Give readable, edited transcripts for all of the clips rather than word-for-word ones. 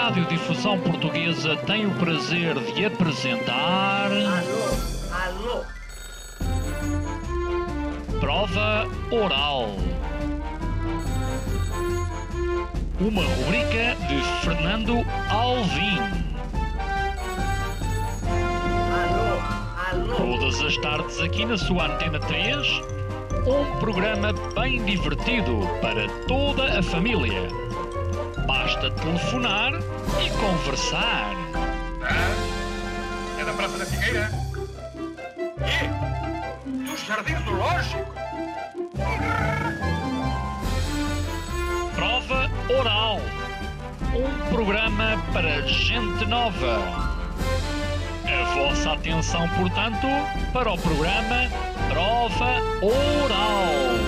Radiodifusão Portuguesa tem o prazer de apresentar... Alô? Prova Oral. Uma rubrica de Fernando Alvim. Alô? Todas as tardes aqui na sua Antena 3, um programa bem divertido para toda a família. Basta telefonar e conversar. É da Praça da Figueira? E? Dos Jardins Zoológicos? Prova Oral. Um programa para gente nova. A vossa atenção, portanto, para o programa Prova Oral.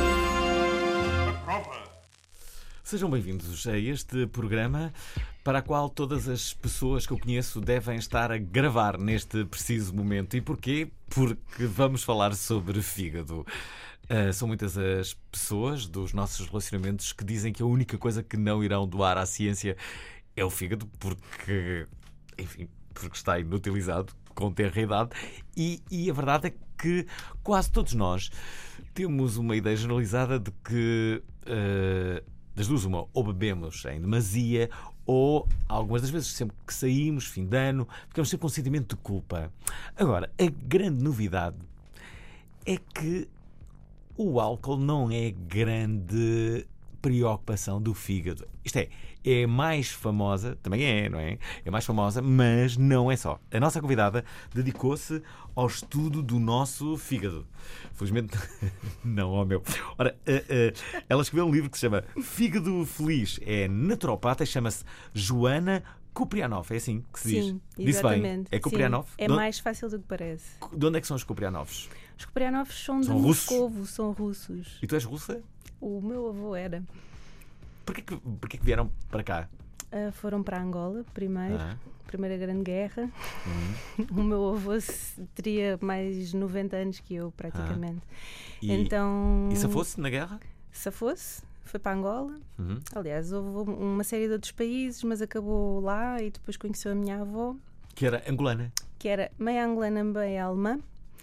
Prova. Sejam bem-vindos a este programa para o qual todas as pessoas que eu conheço devem estar a gravar neste preciso momento. E porquê? Porque vamos falar sobre fígado. São muitas as pessoas dos nossos relacionamentos que dizem que a única coisa que não irão doar à ciência é o fígado, porque, enfim, porque está inutilizado com tenra idade. E a verdade é que quase todos nós temos uma ideia generalizada de que... das duas, uma, ou bebemos em demasia, ou algumas das vezes, sempre que saímos, fim de ano, ficamos sempre com um sentimento de culpa. Agora, a grande novidade é que o álcool não é grande preocupação do fígado. Isto é mais famosa, também é, não é? É mais famosa, mas não é só. A nossa convidada dedicou-se ao estudo do nosso fígado. Felizmente, não ao meu. Ora, ela escreveu um livro que se chama Fígado Feliz. É naturopata e chama-se Joana Kuprianov. É assim que se diz? Sim, Disse bem. exatamente. É Kuprianov? Sim, é mais fácil do que parece. De onde é que são os Kuprianovs? Os Kuprianovs são de São russos? Moscovo, são russos. E tu és russa? O meu avô era. Porquê que vieram para cá? Foram para Angola primeiro, Primeira Grande Guerra. O meu avô teria mais 90 anos que eu, praticamente. Então, E se fosse na guerra? safou-se, foi para Angola. Aliás, houve uma série de outros países, mas acabou lá e depois conheceu a minha avó, Que era angolana. que era meia angolana, meia alemã,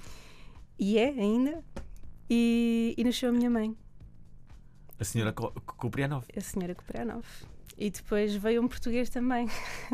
e é ainda, e nasceu a minha mãe, A senhora Kuprianov. a senhora Kuprianov. E depois veio um português também.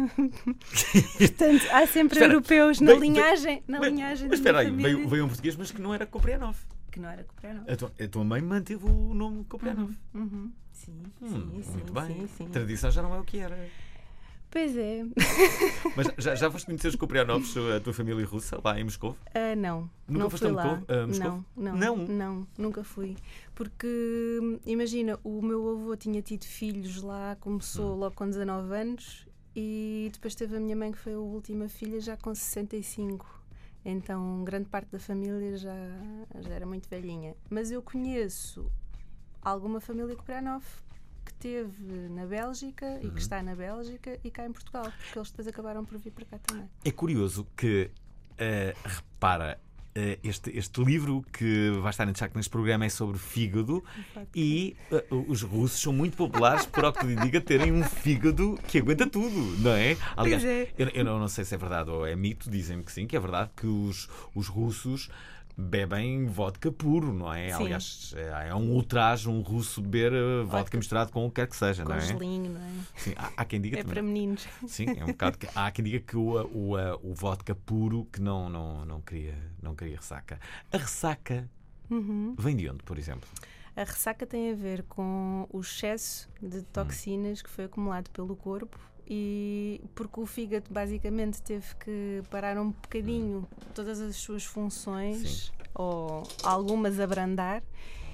Portanto, há sempre Espera, europeus na linhagem da Mas minha espera aí, família. veio um português, mas que não era Kuprianov. Que não era Kuprianov. A tua mãe manteve o nome Kuprianov. Sim, Muito bem. sim. Tradição já não é o que era. Pois é. Mas já foste conhecer os Kuprianovs, a tua família russa, lá em Moscou? Não, Nunca não foste fui a lá. Moscou? Não, nunca fui. Porque, imagina, o meu avô tinha tido filhos lá, começou logo com 19 anos e depois teve a minha mãe, que foi a última filha, já com 65. Então, grande parte da família já era muito velhinha. Mas eu conheço alguma família Kuprianov que teve na Bélgica e que está na Bélgica e cá em Portugal, porque eles depois acabaram por vir para cá também. É curioso que, repara, este livro que vai estar em destaque neste programa é sobre fígado e os russos são muito populares, por ao que lhe diga, terem um fígado que aguenta tudo, não é? Aliás, Pois é. eu não sei se é verdade ou é mito, dizem-me que sim, que é verdade que os russos bebem vodka puro, não é? Sim. Aliás, é um ultraje um russo beber vodka misturado com o que quer que seja, Com não é? gelinho, não é? Sim, há quem diga É também. para meninos. Sim, é um bocado. Há quem diga que o vodka puro que não queria ressaca. A ressaca vem de onde, por exemplo? A ressaca tem a ver com o excesso de toxinas que foi acumulado pelo corpo e porque o fígado basicamente teve que parar um bocadinho todas as suas funções, ou algumas abrandar,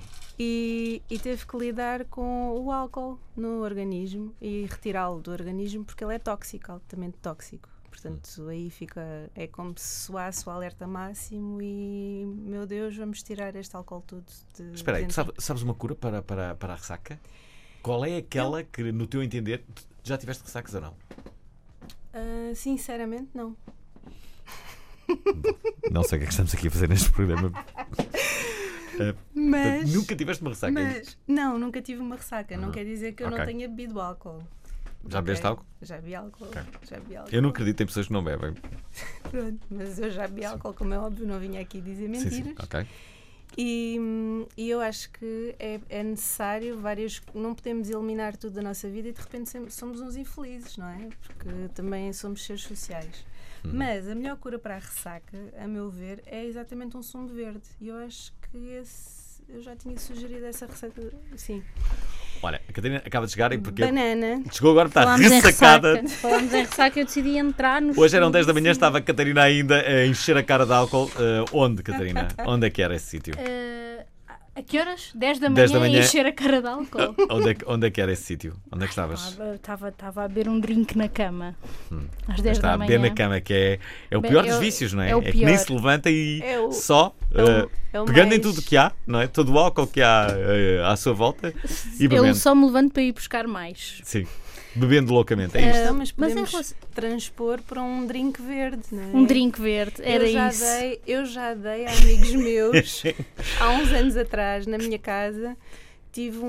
e teve que lidar com o álcool no organismo e retirá-lo do organismo porque ele é tóxico, altamente tóxico. Portanto, aí é como se soasse o alerta máximo e, meu Deus, vamos tirar este álcool todo de Espera aí, dentro. sabes uma cura para a ressaca? Qual é aquela que, no teu entender, já tiveste ressacas ou não? Sinceramente, não. Não sei o que é que estamos aqui a fazer neste programa. Mas Nunca tiveste uma ressaca? Não, nunca tive uma ressaca. Não quer dizer que eu Ok. não tenha bebido álcool. Já bebeste álcool? Já bebi álcool. Ok. Já bebi álcool. Eu não acredito em pessoas que não bebem. Pronto, mas eu já bebi álcool, como é óbvio, não vinha aqui dizer mentiras. Sim, ok. E eu acho que é necessário não podemos eliminar tudo da nossa vida e de repente somos uns infelizes, não é? Porque também somos seres sociais. Mas a melhor cura para a ressaca, a meu ver, é exatamente um sumo verde. E eu acho que eu já tinha sugerido essa receita. Sim. Olha, a Catarina acaba de chegar e porque Banana. chegou agora, está Falámos em ressacada. ressaca. Falámos em ressaca, eu decidi entrar no. Hoje eram 10 da manhã, estava a Catarina ainda a encher a cara de álcool. Onde, Catarina? Onde é que era esse sítio? A que horas? 10 da 10 da manhã manhã. e encher a cara de álcool. Onde é que era esse sítio? Onde é que estavas? Estava a beber um drink na cama. Às 10 Está da a manhã. beber na cama, que é o Bem, pior dos vícios, não é? é o É que nem pior. se levanta e É o- só é o pegando em mais- tudo que há, não é? Todo o álcool que há à sua volta e Eu bebendo. só me levanto para ir buscar mais. Sim, bebendo loucamente, é isto. Então, mas Mas em podemos relação- transpor para um drink verde, não é? Um drink verde, era isso. Eu já dei a amigos meus, há uns anos atrás, na minha casa, tive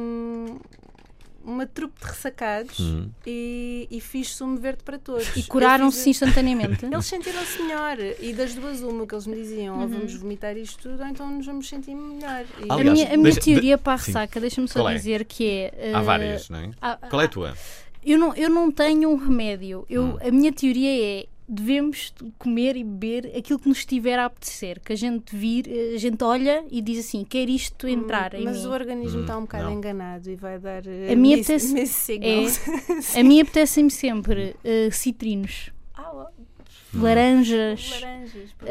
uma trupe de ressacados e fiz sumo verde para todos. E curaram-se Eu fiz- instantaneamente. Eles sentiram-se melhor. E das duas, uma, que eles me diziam, ou vamos vomitar isto tudo, ou então nos vamos sentir melhor. E- A Aliás, minha deixa- teoria para a sim. ressaca, deixa-me só Qual é? dizer que é. Há várias, não é? Qual é a tua? Eu não tenho um remédio. A minha teoria é: devemos comer e beber aquilo que nos estiver a apetecer. Que a gente a gente olha e diz assim: quer isto entrar em mas mim. o organismo está um bocado não. enganado e vai dar A minha miss apetece- signals. A mim apetece-me sempre citrinos, laranjas, Laranjas, pois.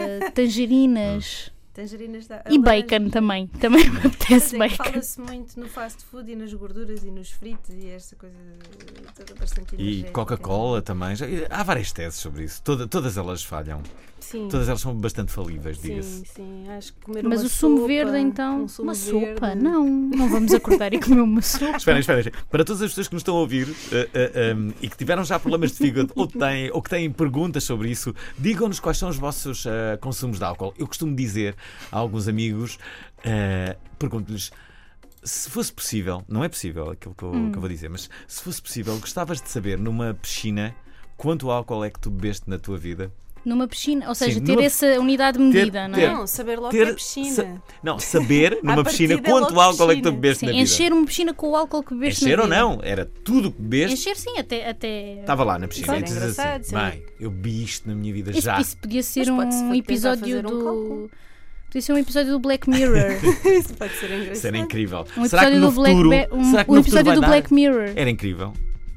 tangerinas Tangerinas da e laranja. bacon também. Também me apetece Mas é que bacon. fala-se muito no fast food e nas gorduras e nos fritos e esta coisa toda bastante E energética. Coca-Cola também. Há várias teses sobre isso. Todas elas falham. Sim. Todas elas são bastante falíveis, Sim, diga-se. sim, acho que comer Mas uma o sumo sopa, verde, então. um sumo Uma verde. sopa? Não vamos acordar e comer uma sopa. Espera. Para todas as pessoas que nos estão a ouvir e que tiveram já problemas de fígado ou que têm perguntas sobre isso, digam-nos quais são os vossos consumos de álcool. Eu costumo dizer a alguns amigos, pergunto-lhes, se fosse possível, não é possível aquilo que eu vou dizer, mas se fosse possível, gostavas de saber numa piscina quanto álcool é que tu bebeste na tua vida? Numa piscina, ou seja, Sim, ter numa- essa unidade de medida, não é? Não, saber logo Ter- que é piscina. saber numa piscina partida é quanto logo álcool é que tu piscina. bebeste Sim, na vida. encher uma piscina com o álcool que bebeste Encher na ou vida. não, era tudo o que bebeste. Encher sim, até... Estava lá na piscina Isso e era dizes engraçado, assim: sim. mãe, eu bebi isto na minha vida Isso, já. isso podia ser Mas pode-se um tentar episódio fazer um do... cálculo. Podia ser um episódio do Black Mirror. Isso pode ser engraçado. Isso era incrível. Um Será que episódio no do Black futuro, Be- será que um no futuro episódio vai do dar? Black Mirror. Era incrível.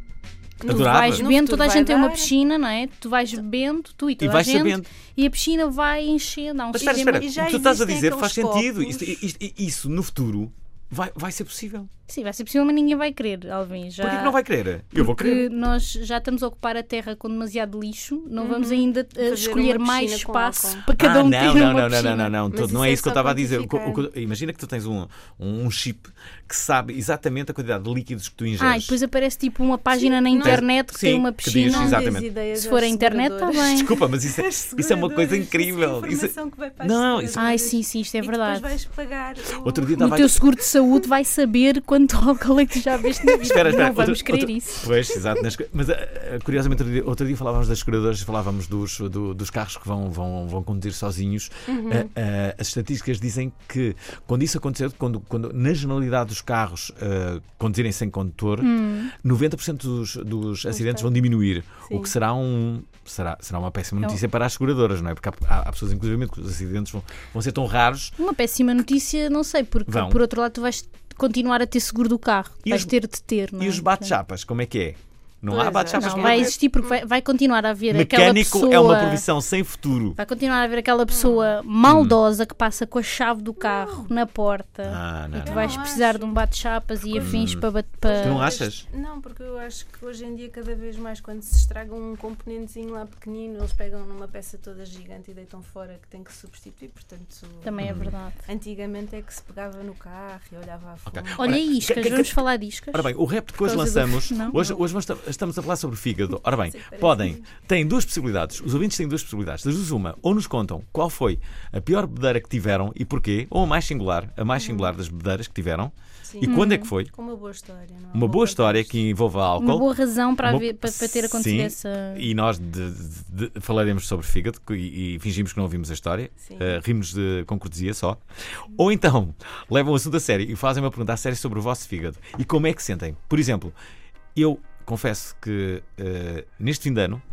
Tu Adorava. vais No bebendo, futuro toda a vai gente tem uma dar. piscina, não é? Tu vais bebendo, tu e E toda a vais gente, sabendo. e a piscina vai enchendo. Há um Mas sistema- espera. E já Tu estás a existem dizer, faz aqueles sentido. copos. Isso no futuro vai ser possível. Sim, vai ser possível, mas ninguém vai querer, Alvin. Já... Porquê que não vai querer? Eu vou Porque querer. nós já estamos a ocupar a terra com demasiado lixo, não vamos ainda escolher uma mais piscina com espaço álcool. para cada um ter uma piscina. Não. Mas Não isso é é isso que eu só estava a dizer. quantificar. Imagina que tu tens um chip que sabe exatamente a quantidade de líquidos que tu ingeres. E depois aparece tipo uma página na não. internet que Sim, tem uma que diz, piscina. Não exatamente. dês ideias Se for às a internet, está seguradoras. bem. Desculpa, mas isso é uma coisa incrível. Isso é informação que vai para as Não, seguradoras. Sim, isto é E verdade. depois vais pagar Outro dia O estava teu seguro de saúde vai saber quanto álcool é que tu já veste na vida. Espera. Não vamos Outro- querer outro- isso. Pois, exato. Mas curiosamente, outro dia falávamos das seguradoras, falávamos dos carros que vão conduzir sozinhos. As estatísticas dizem que quando isso acontecer, quando na generalidade dos carros conduzirem sem condutor, 90% dos acidentes vão diminuir. Sim. O que será uma péssima notícia para as seguradoras, não é? Porque há pessoas, inclusive, que os acidentes vão ser tão raros. Uma péssima notícia, não sei, porque Vão. por outro lado tu vais continuar a ter seguro do carro. E Vais os- ter de ter, não é? E os bate-chapas, como é que é? Não Pois há é. bate-chapas Não, como vai é? existir porque vai continuar a haver aquela Mecânico pessoa... é uma profissão sem futuro. Vai continuar a haver aquela pessoa maldosa que passa com a chave do carro na porta Não. e tu Eu vais não precisar acho. de um bate-chapas e afins para... Tu não achas? Não, porque eu acho que hoje em dia, cada vez mais, quando se estraga um componentezinho lá pequenino, eles pegam numa peça toda gigante e deitam fora que tem que substituir. Portanto, Também é verdade. antigamente é que se pegava no carro e olhava à fundo. Ok. Olha, Ora, iscas, vamos falar de iscas? Ora bem, o repto que hoje Por causa do- lançamos, Não. hoje estamos a falar sobre fígado. Ora bem, Sim, parece. têm duas possibilidades. Os ouvintes têm duas possibilidades. Das duas, uma, ou nos contam qual foi a pior bebedeira que tiveram e porquê, ou a mais singular das bebedeiras que tiveram. Sim. E quando é que foi? Com uma boa história, não é? Uma boa história que envolva álcool. Uma boa razão para, Uma- para ter acontecido Sim, essa. E nós falaremos sobre fígado e fingimos que não ouvimos a história. Sim. Rimos com cortesia só. Ou então levam o assunto a sério e fazem uma pergunta a sério sobre o vosso fígado. E como é que sentem? Por exemplo, eu confesso que neste fim de ano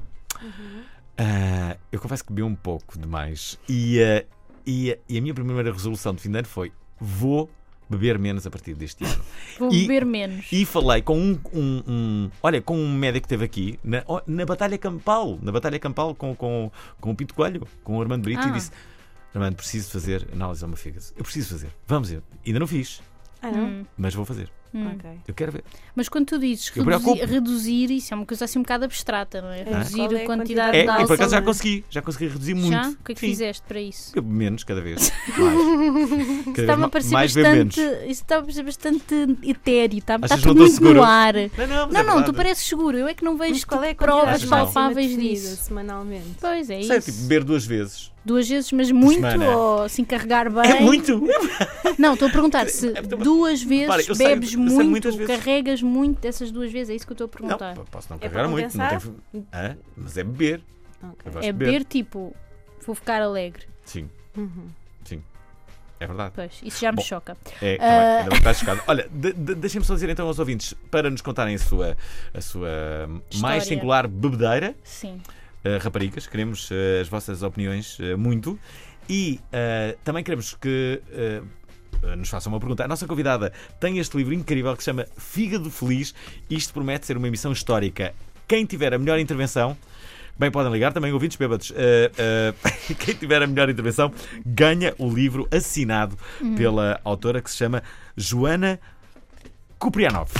eu confesso que bebi um pouco demais. E a minha primeira resolução de fim de ano foi: vou beber menos a partir deste ano. Vou beber menos. E falei com com um médico que esteve aqui na Batalha Campal, com o Pinto Coelho, com o Armando Brito, e disse: Armando, preciso fazer análise ao meu fígado. Eu preciso fazer. Vamos ver. Ainda não fiz, Não? mas vou fazer. Ok. Eu quero ver. Mas quando tu dizes Eu preocupo. reduzir, isso é uma coisa assim um bocado abstrata, não é? Reduzir Qual é a a quantidade E de por álcool. acaso já né? consegui reduzir muito. Já? O que é que Sim. fizeste para isso? Eu bebo menos cada vez. Mais. Cada Está-me a vez parecer mais bebo menos. bastante. Isso está a parecer bastante etéreo. Está Achas que tudo não estou muito seguro? no ar. Não, mas é Não, verdade. tu pareces seguro. Eu é que não vejo Mas qual é a provas quantidade Achas não? máxima palpáveis definida disso. semanalmente? Pois é Sei, isso. tipo, beber 2 vezes. 2 vezes, mas muito semana. ou assim carregar bem? É muito! Não, estou a perguntar se 2 vezes Para, eu sei- bebes eu sei muito, muitas vezes. carregas muito dessas 2 vezes. É isso que eu estou a perguntar. Não, posso não É carregar para muito. Não compensar? tem... Mas é beber. Ok. Eu gosto É de beber tipo, vou ficar alegre. Sim, Uhum. sim. É verdade. Pois, isso já me Bom. choca. É, tá bem, ainda bem que estás chocado. Olha, deixem-me só dizer então aos ouvintes, para nos contarem a sua mais História. singular bebedeira, Sim. raparigas, queremos as vossas opiniões muito. E também queremos que nos façam uma pergunta. A nossa convidada tem este livro incrível que se chama Fígado Feliz. Isto promete ser uma emissão histórica. Quem tiver a melhor intervenção, bem, podem ligar também, ouvintes bêbados. Quem tiver a melhor intervenção ganha o livro assinado pela autora, que se chama Joana Kuprianov.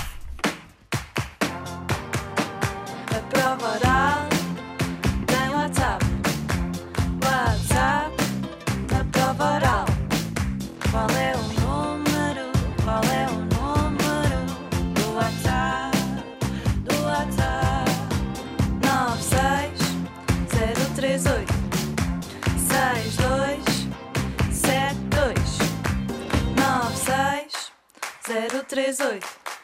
A prova oral tem WhatsApp. WhatsApp da prova oral. Qual é o número? Qual é o número do WhatsApp? Do WhatsApp 96038 6272 96038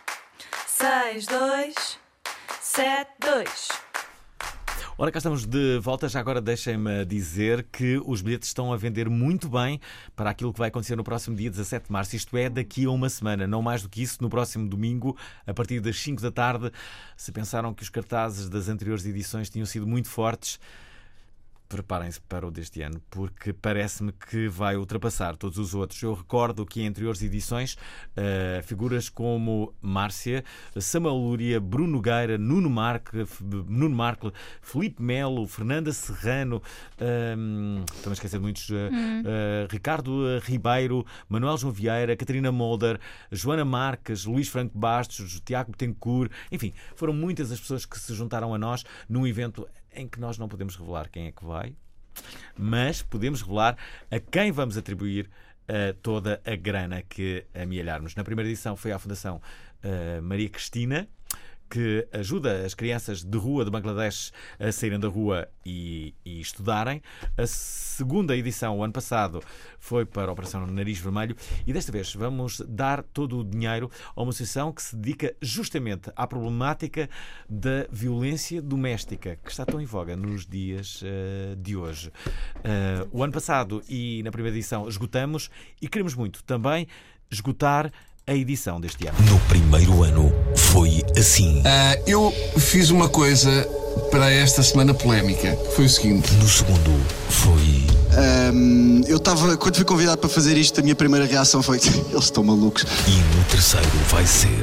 6272. Ora, cá estamos de volta. Já agora deixem-me dizer que os bilhetes estão a vender muito bem para aquilo que vai acontecer no próximo dia 17 de março. Isto é, daqui a uma semana. Não mais do que isso, no próximo domingo, a partir das 5 da tarde. Se pensaram que os cartazes das anteriores edições tinham sido muito fortes, preparem-se para o deste ano, porque parece-me que vai ultrapassar todos os outros. Eu recordo que em anteriores edições figuras como Márcia, Samuel Lúria, Bruno Nogueira, Nuno Marco, Filipe Melo, Fernanda Serrano, estou a esquecer de muitos, Ricardo Ribeiro, Manuel João Vieira, Catarina Molder, Joana Marques, Luís Franco Bastos, Tiago Betancourt, enfim, foram muitas as pessoas que se juntaram a nós num evento em que nós não podemos revelar quem é que vai, mas podemos revelar a quem vamos atribuir toda a grana que amealharmos. Na primeira edição foi à Fundação Maria Cristina, que ajuda as crianças de rua de Bangladesh a saírem da rua e estudarem. A segunda edição, o ano passado, foi para a Operação Nariz Vermelho, e desta vez vamos dar todo o dinheiro a uma associação que se dedica justamente à problemática da violência doméstica, que está tão em voga nos dias de hoje. O ano passado e na primeira edição esgotamos, e queremos muito também esgotar a edição deste ano. No primeiro ano foi assim. Eu fiz uma coisa para esta semana polémica. Foi o seguinte. No segundo foi. Quando fui convidado para fazer isto, a minha primeira reação foi: eles estão malucos. E no terceiro vai ser.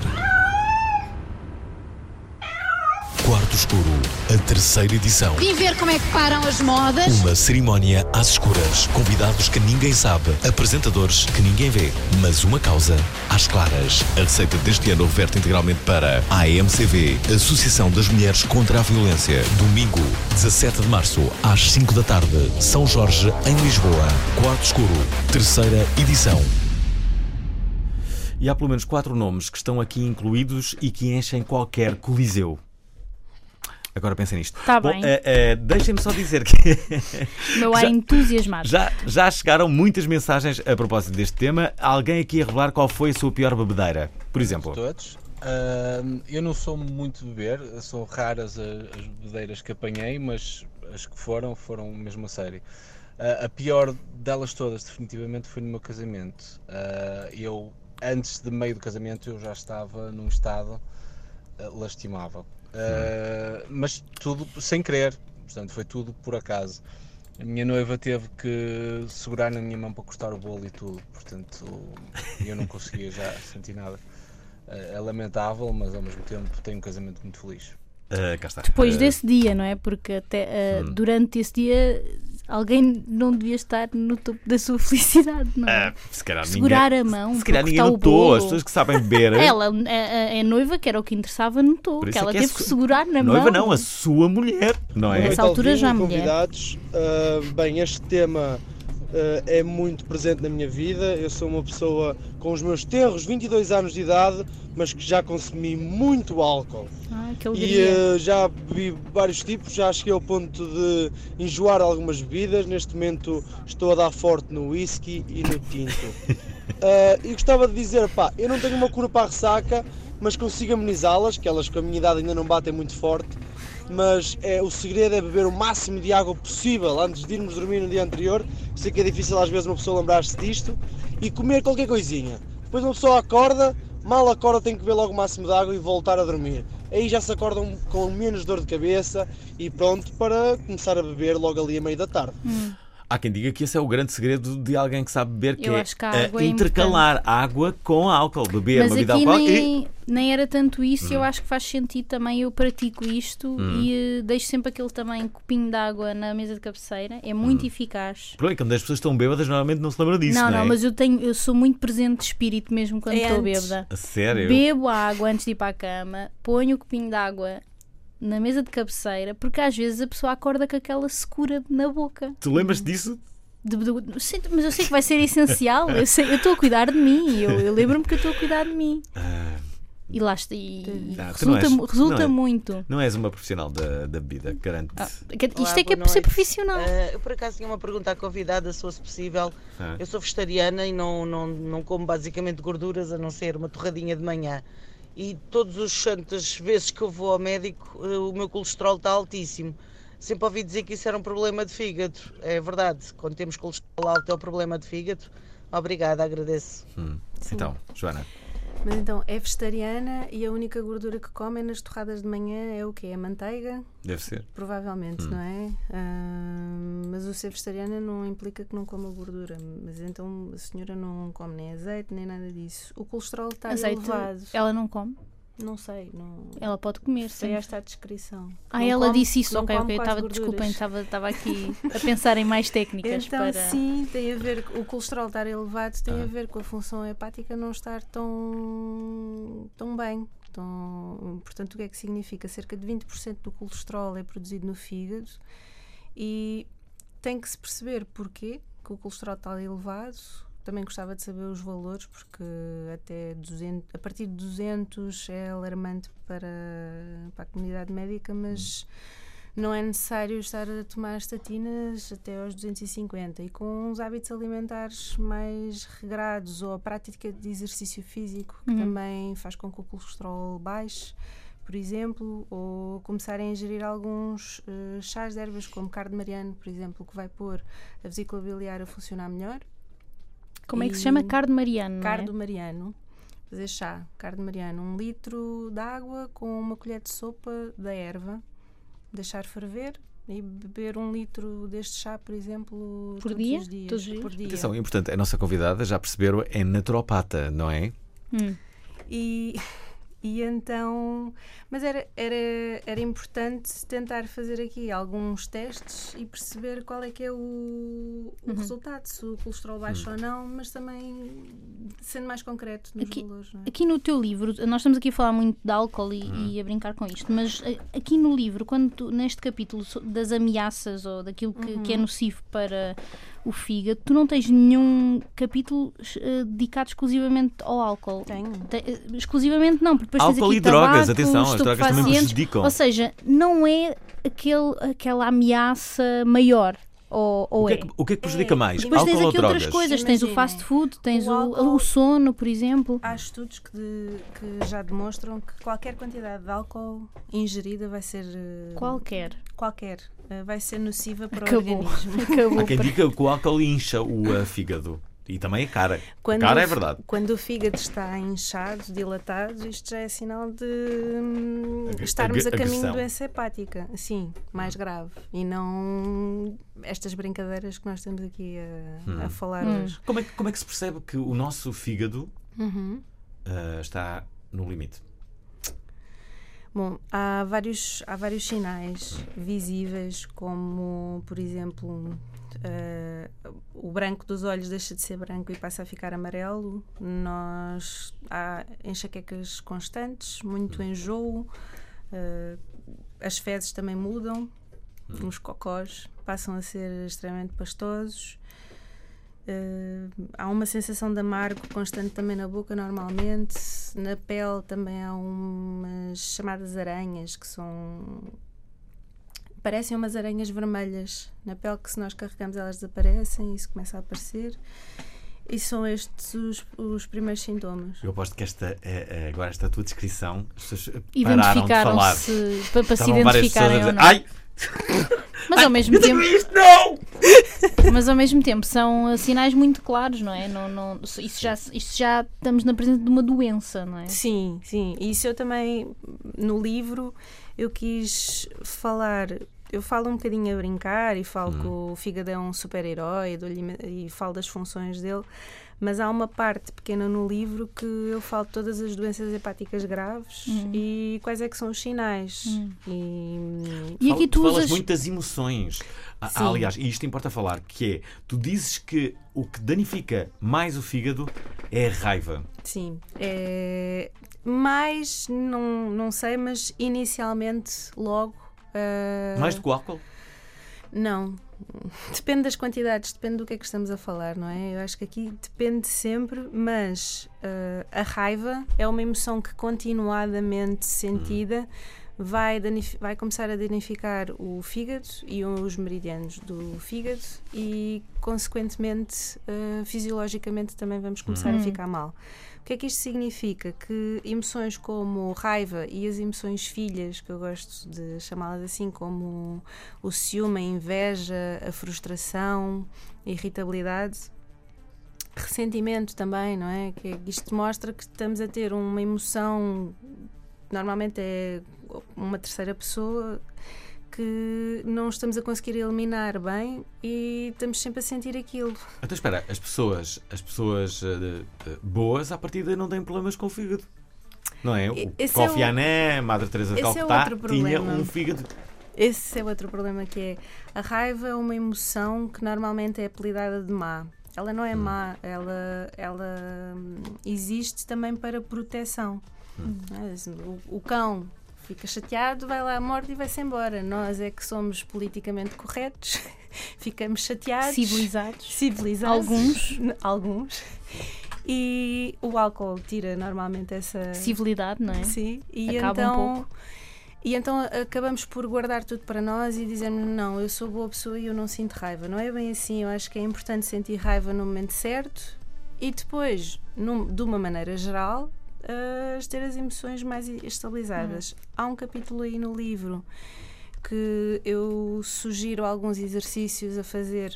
Quarto Escuro, a terceira edição. Vim ver como é que param as modas. Uma cerimónia às escuras. Convidados que ninguém sabe. Apresentadores que ninguém vê. Mas uma causa às claras. A receita deste ano reverte integralmente para a AMCV, Associação das Mulheres contra a Violência. Domingo, 17 de março, às 5 da tarde. São Jorge, em Lisboa. Quarto Escuro, terceira edição. E há pelo menos 4 nomes que estão aqui incluídos e que enchem qualquer coliseu. Agora pensem nisto. Tá Bom, bem. deixem-me só dizer que Meu ar entusiasmado. já chegaram muitas mensagens a propósito deste tema. Alguém aqui a revelar qual foi a sua pior bebedeira, por exemplo? Todos. Eu não sou muito de beber, são raras as bebedeiras que apanhei, mas as que foram mesmo a sério. A pior delas todas, definitivamente, foi no meu casamento. Eu, antes de meio do casamento, eu já estava num estado lastimável. Mas tudo sem querer, portanto, foi tudo por acaso. A minha noiva teve que segurar na minha mão para cortar o bolo e tudo, portanto, eu não conseguia já sentir nada. É lamentável, mas ao mesmo tempo tenho um casamento muito feliz. Cá está. Depois desse dia, não é? Porque até durante esse dia alguém não devia estar no topo da sua felicidade, não é? Se calhar segurar ninguém, a mão, se calhar ninguém cortar o notou. bolo. As pessoas que sabem beber. Ela, a noiva, que era o que interessava, notou. Por isso Que é ela que teve que segurar na mão. Noiva não, a sua mulher, não é? Nessa altura já mulher. Convidados. Bem, este tema é muito presente na minha vida. Eu sou uma pessoa com os meus tenros 22 anos de idade, mas que já consumi muito álcool. Que alegria. E já bebi vários tipos, já cheguei ao ponto de enjoar algumas bebidas. Neste momento estou a dar forte no whisky e no tinto. E gostava de dizer, eu não tenho uma cura para a ressaca, mas consigo amenizá-las, que elas com a minha idade ainda não batem muito forte. Mas o segredo é beber o máximo de água possível antes de irmos dormir no dia anterior. Sei que é difícil às vezes uma pessoa lembrar-se disto. E comer qualquer coisinha. Depois uma pessoa acorda, mal acorda tem que beber logo o máximo de água e voltar a dormir. Aí já se acordam com menos dor de cabeça e pronto para começar a beber logo ali a meio da tarde. Há quem diga que esse é o grande segredo de alguém que sabe beber, que Eu é acho que a água é intercalar água com álcool, beber Mas uma bebida aqui alcoólica. nem era tanto isso. Eu acho que faz sentido também. Eu pratico isto e deixo sempre aquele também copinho de água na mesa de cabeceira. É muito eficaz. O problema é que quando as pessoas estão bêbadas normalmente não se lembram disso, não é? Não, mas eu sou muito presente de espírito mesmo quando estou bêbada. A sério? Bebo a água antes de ir para a cama, ponho o copinho de água na mesa de cabeceira, porque às vezes a pessoa acorda com aquela secura na boca. Tu lembras disso? Mas eu sei que vai ser essencial. Eu estou a cuidar de mim. Eu lembro-me que eu estou a cuidar de mim. E lá está. Resulta muito. Não és uma profissional da bebida, garanto. Isto é que é ser profissional. Eu por acaso tinha uma pergunta à convidada, se fosse possível. Eu sou vegetariana e não como basicamente gorduras, a não ser uma torradinha de manhã. E todas as santas vezes que eu vou ao médico, o meu colesterol está altíssimo. Sempre ouvi dizer que isso era um problema de fígado. É verdade, quando temos colesterol alto é um problema de fígado. Obrigada, agradeço. Então, Joana. Mas então, é vegetariana e a única gordura que come nas torradas de manhã é o quê? É manteiga? Deve ser. Provavelmente, não é? Mas o ser vegetariana não implica que não coma gordura. Mas então a senhora não come nem azeite, nem nada disso. O colesterol está elevado. Ela não come? Não sei. Não... Ela pode comer, Foi sim. esta a descrição. Ela disse isso, ok. Desculpem, estava aqui a pensar em mais técnicas. Então, sim, tem a ver, o colesterol estar elevado tem a ver com a função hepática não estar tão bem. Portanto, o que é que significa? Cerca de 20% do colesterol é produzido no fígado e tem que se perceber porquê que o colesterol está elevado. Também gostava de saber os valores, porque até 200, a partir de 200 é alarmante para a comunidade médica, mas não é necessário estar a tomar estatinas até aos 250. E com uns hábitos alimentares mais regrados ou a prática de exercício físico, que também faz com que o colesterol baixe, por exemplo, ou começarem a ingerir alguns chás de ervas, como carne de mariano, por exemplo, que vai pôr a vesícula biliar a funcionar melhor. Como é que se chama? Cardo mariano, não é? Cardo mariano. Fazer chá, cardo mariano. 1 litro de água com uma colher de sopa da erva. Deixar ferver e beber 1 litro deste chá, por exemplo, por todos dia? os dias. Todos os dias? Por dia. Atenção, é importante, a nossa convidada, já perceberam, é naturopata, não é? E então, mas era importante tentar fazer aqui alguns testes e perceber qual é que é o resultado, se o colesterol baixa ou não, mas também sendo mais concreto nos valores. Não é? Aqui no teu livro, nós estamos aqui a falar muito de álcool e a brincar com isto, mas aqui no livro, neste capítulo das ameaças ou daquilo que é nocivo para o fígado, tu não tens nenhum capítulo dedicado exclusivamente ao álcool. Tenho. Exclusivamente não, porque depois Álcool tens aqui e drogas, tabaco, atenção, as drogas também estupefacientes. prejudicam. Ou seja, não é aquela ameaça maior. Ou O que é que prejudica mais? Depois Álcool tens ou aqui outras drogas? coisas, tens o Imaginem, fast food, tens o o sono, por exemplo. Há estudos que já demonstram que qualquer quantidade de álcool ingerida vai ser... Qualquer. Vai ser nociva para Acabou. o organismo. Acabou. Há quem diga que o álcool incha o fígado. E também a cara. A cara é verdade. Quando o fígado está inchado, dilatado, isto já é sinal de estarmos a caminho de agressão. doença hepática. Sim, mais grave. E não estas brincadeiras que nós estamos aqui a falar hoje. Como é que se percebe que o nosso fígado está no limite? Bom, há vários sinais visíveis, como, por exemplo, o branco dos olhos deixa de ser branco e passa a ficar amarelo. Há enxaquecas constantes, muito enjoo, as fezes também mudam, os cocós passam a ser extremamente pastosos. Há uma sensação de amargo constante também na boca, normalmente. Na pele também há umas chamadas aranhas, que parecem umas aranhas vermelhas na pele, que se nós carregamos elas desaparecem e isso começa a aparecer. E são estes os primeiros sintomas. Eu aposto que agora esta tua descrição, as pessoas pararam de falar. Para se Estavam várias pessoas a identificarem dizer, ou não. ai! Mas ao mesmo tempo, isto não! mas ao mesmo tempo são sinais muito claros, não é? Isso já estamos na presença de uma doença, não é? Sim. Isso eu também, no livro, eu quis falar. Eu falo um bocadinho a brincar e falo que o fígado é um super-herói e falo das funções dele, mas há uma parte pequena no livro que eu falo de todas as doenças hepáticas graves e quais é que são os sinais. E aqui tu falas usas muito das emoções. Aliás, e isto importa falar, que é, tu dizes que o que danifica mais o fígado é a raiva. Sim. Mais, não sei, mas inicialmente logo. Mais do que o álcool? Não. Depende das quantidades, depende do que é que estamos a falar, não é? Eu acho que aqui depende sempre, mas a raiva é uma emoção que continuadamente sentida vai começar a danificar o fígado e os meridianos do fígado e, consequentemente, fisiologicamente também vamos começar a ficar mal. O que é que isto significa? Que emoções como raiva e as emoções filhas, que eu gosto de chamá-las assim, como o ciúme, a inveja, a frustração, a irritabilidade, ressentimento também, não é? Que isto mostra que estamos a ter uma emoção, normalmente é uma terceira pessoa, que não estamos a conseguir eliminar bem e estamos sempre a sentir aquilo. Então espera, as pessoas boas à partida não têm problemas com o fígado, não é? O Kofi Annan, Madre Teresa de Calcutá tinha um fígado. Esse é outro problema, que é a raiva é uma emoção que normalmente é apelidada de má. Ela não é má, ela existe também para proteção. O cão fica chateado, vai lá à morte e vai-se embora. Nós é que somos politicamente corretos, ficamos chateados. Civilizados. Alguns. E o álcool tira normalmente essa civilidade, não é? Sim. E acaba então, um pouco. E então acabamos por guardar tudo para nós e dizermos, não, eu sou boa pessoa e eu não sinto raiva. Não é bem assim. Eu acho que é importante sentir raiva no momento certo e depois, de uma maneira geral, ter as emoções mais estabilizadas. Há um capítulo aí no livro que eu sugiro alguns exercícios a fazer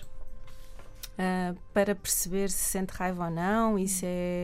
para perceber se sente raiva ou não e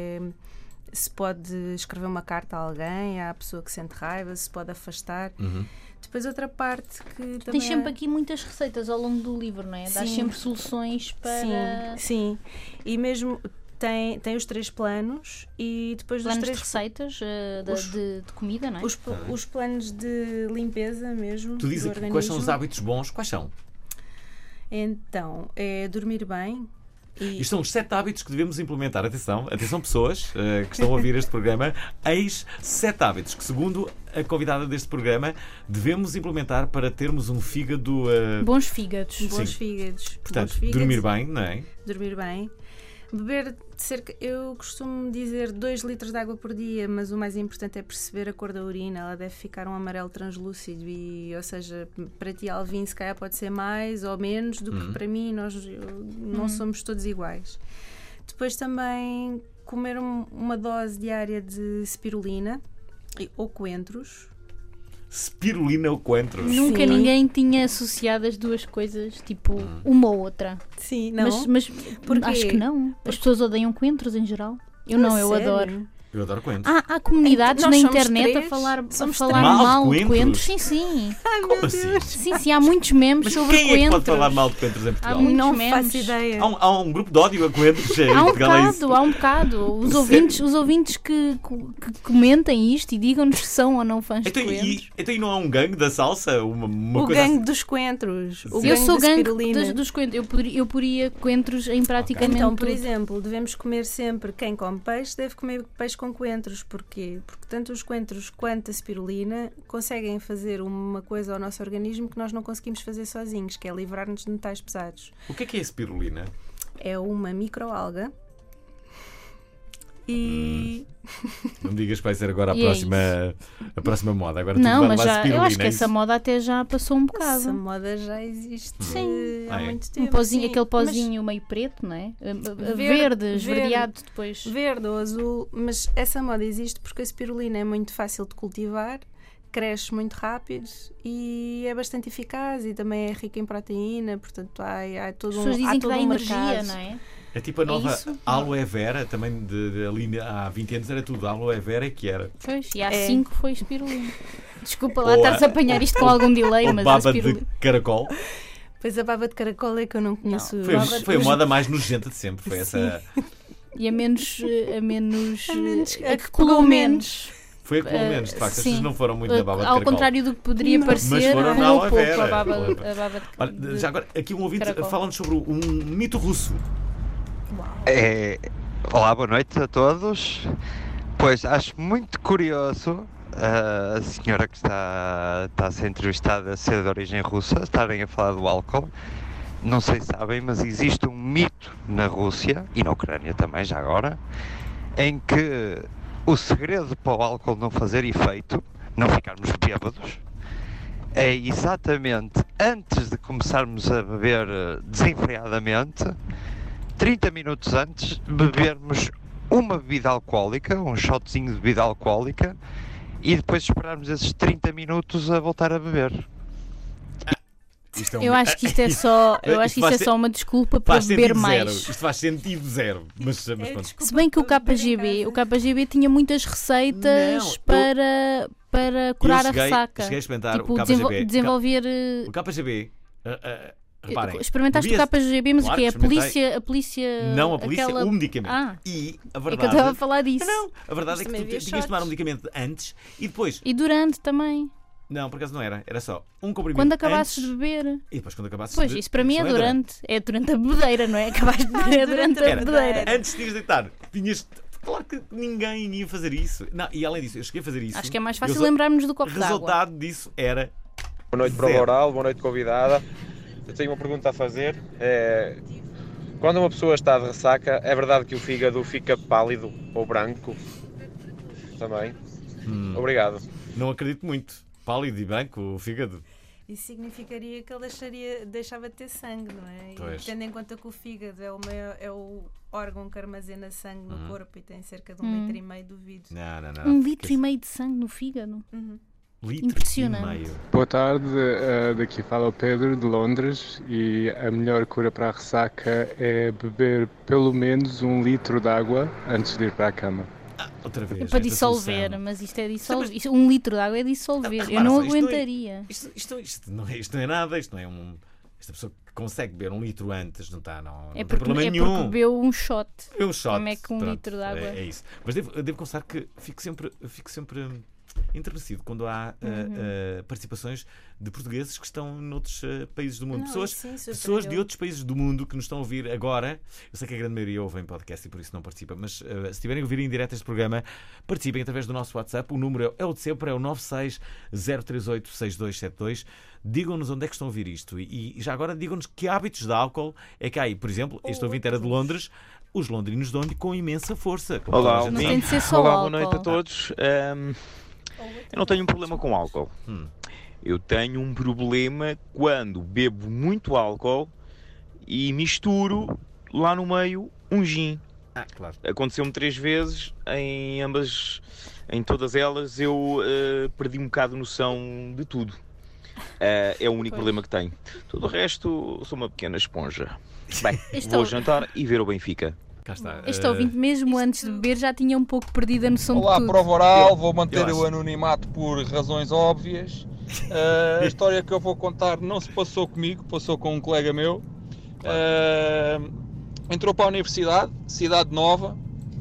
se pode escrever uma carta a alguém, à pessoa que sente raiva, se pode afastar. Depois outra parte que também... Tens sempre aqui muitas receitas ao longo do livro, não é? Dás sempre soluções para... Sim. E mesmo... Tem os 3 planos e depois planos dos 3 de receitas de comida, não é? Os planos de limpeza mesmo. Tu dizes quais são os hábitos bons? Quais são? Então, é dormir bem, Isto são os 7 hábitos que devemos implementar. Atenção pessoas que estão a ouvir este programa. Eis 7 hábitos que, segundo a convidada deste programa, devemos implementar para termos um fígado... Bons fígados. Portanto, dormir bem, não é? Dormir bem. Beber cerca... Eu costumo dizer 2 litros de água por dia, mas o mais importante é perceber a cor da urina. Ela deve ficar um amarelo translúcido ou seja, para ti, Alvin, se calhar pode ser mais ou menos do que para mim. Nós não somos todos iguais. Depois também comer uma dose diária de spirulina ou coentros. Spirulina ou coentros? Nunca ninguém tinha associado as duas coisas, tipo, uma ou outra. Sim, não. Mas acho que não. As pessoas odeiam coentros em geral. Eu sério? adoro. Eu adoro coentros. Há comunidades na internet a falar mal de coentros. Sim. Como assim? Sim, há muitos memes Mas sobre quem coentros. é que pode falar mal de coentros em Portugal? Há muitos Não memes. faço ideia. Há um grupo de ódio a coentros em Portugal. Há um bocado. Os ouvintes que comentem isto e digam-nos se são ou não fãs de coentros. Então não há um gangue da salsa? Uma o coisa gangue assim? dos coentros. Eu sou gangue dos coentros. Eu poria coentros em praticamente Então, por tudo. exemplo, devemos comer sempre, quem come peixe deve comer peixe com coentros. Porquê? Porque tanto os coentros quanto a spirulina conseguem fazer uma coisa ao nosso organismo que nós não conseguimos fazer sozinhos, que é livrar-nos de metais pesados. O que é a spirulina? É uma microalga e... Não me digas que vai ser agora a próxima moda. Agora não, tudo mas vai levar eu spirulina, acho que essa moda até já passou um bocado. Essa moda já existe há muito Um tempo. pozinho, aquele pozinho meio preto, não é? Verde, esverdeado depois. Verde ou azul, mas essa moda existe porque a spirulina é muito fácil de cultivar, cresce muito rápido e é bastante eficaz e também é rica em proteína, portanto há todo As pessoas dizem que dá energia, mercado. não é? É tipo a nova aloe vera, também ali há 20 anos era tudo aloe vera que era. Pois, e há 5 foi espirulina. Desculpa lá estar-se a apanhar isto com algum delay, mas baba de caracol. Pois a baba de caracol é que eu não conheço. Foi a moda mais nojenta de sempre, foi essa. E a menos a que colou menos. Foi a que colou menos, de facto. Estas não foram muito na baba de caracol. caracol. Ao contrário do que poderia parecer, mas foram na aloe vera. A baba Olha, já agora, aqui um ouvinte fala-nos sobre um mito russo. Olá, boa noite a todos. Pois acho muito curioso a senhora que está a ser entrevistada a ser de origem russa estarem a falar do álcool. Não sei se sabem, mas existe um mito na Rússia e na Ucrânia também, já agora, em que o segredo para o álcool não fazer efeito, não ficarmos bêbados, é exatamente antes de começarmos a beber desenfreadamente, 30 minutos antes, bebermos uma bebida alcoólica, um shotzinho de bebida alcoólica, e depois esperarmos esses 30 minutos a voltar a beber. Eu acho que isto é só, uma desculpa para beber mais. Isto faz sentido zero. Mas pronto. Se bem que o KGB tinha muitas receitas para curar a ressaca. Cheguei a experimentar tipo, o KGB. Desenvolver. O KGB. Reparem, experimentaste o KGB, mas claro, o que é? A polícia. Não, a polícia, aquela... o medicamento. E a verdade. É que eu estava a falar disso. Não, a verdade é que tu tinhas de tomar um medicamento antes e depois. E durante também. Não, por acaso não era. Era só um comprimido quando acabasses antes, de beber. E depois quando acabasses de beber. Pois, isso para mim é durante. É durante a bebedeira, não é? Acabaste de beber durante a bebedeira. Antes tinhas de deitar. Claro que ninguém ia fazer isso. Não, e além disso, eu cheguei a fazer isso. Acho que é mais fácil lembrarmos do copo d'água. O resultado disso era. Boa noite, prova oral. Boa noite, convidada. Eu tenho uma pergunta a fazer. Quando uma pessoa está de ressaca, é verdade que o fígado fica pálido ou branco? Também. Obrigado. Não acredito muito. Pálido e branco, o fígado. Isso significaria que ele deixava de ter sangue, não é? E tendo em conta que o fígado é o órgão que armazena sangue no corpo e tem cerca de 1,5 litro do vidro. Não. 1,5 litro de sangue no fígado? Impressionante. Boa tarde, daqui fala o Pedro de Londres e a melhor cura para a ressaca é beber pelo menos 1 litro de água antes de ir para a cama. Outra vez. Para dissolver, mas isto é dissolver. 1 litro de água é dissolver. Eu não aguentaria. Isto não é nada. Isto não é um. Esta pessoa que consegue beber 1 litro antes não está. Não tem problema nenhum. Porque bebeu um shot. Um shot. Como é que 1 litro de água? É isso. Mas devo confessar que fico sempre enternecido quando há participações de portugueses que estão noutros países do mundo. Pessoas de outros países do mundo que nos estão a ouvir agora. Eu sei que a grande maioria ouve em podcast e por isso não participa, mas se estiverem a ouvir em direto este programa, participem através do nosso WhatsApp. O número é o de sempre, é o 960386272. Digam-nos onde é que estão a ouvir isto e já agora digam-nos que hábitos de álcool é que há aí. Por exemplo, este ouvinte era de Londres. Os londrinos dão-lhe com imensa força. Olá, não tem de ser só olá, álcool. boa noite a todos. Eu não tenho um problema com álcool. Eu tenho um problema quando bebo muito álcool e misturo lá no meio um gin. Claro. Aconteceu-me 3 vezes, em todas elas eu perdi um bocado a noção de tudo. É o único problema que tenho. Todo o resto, sou uma pequena esponja. Bem, vou jantar e ver o Benfica. Cá está. Este ouvinte, mesmo antes de beber, já tinha um pouco perdido a noção de tudo. Olá, prova oral, vou manter o anonimato por razões óbvias. A história que eu vou contar não se passou comigo, passou com um colega meu. Entrou para a universidade, cidade nova,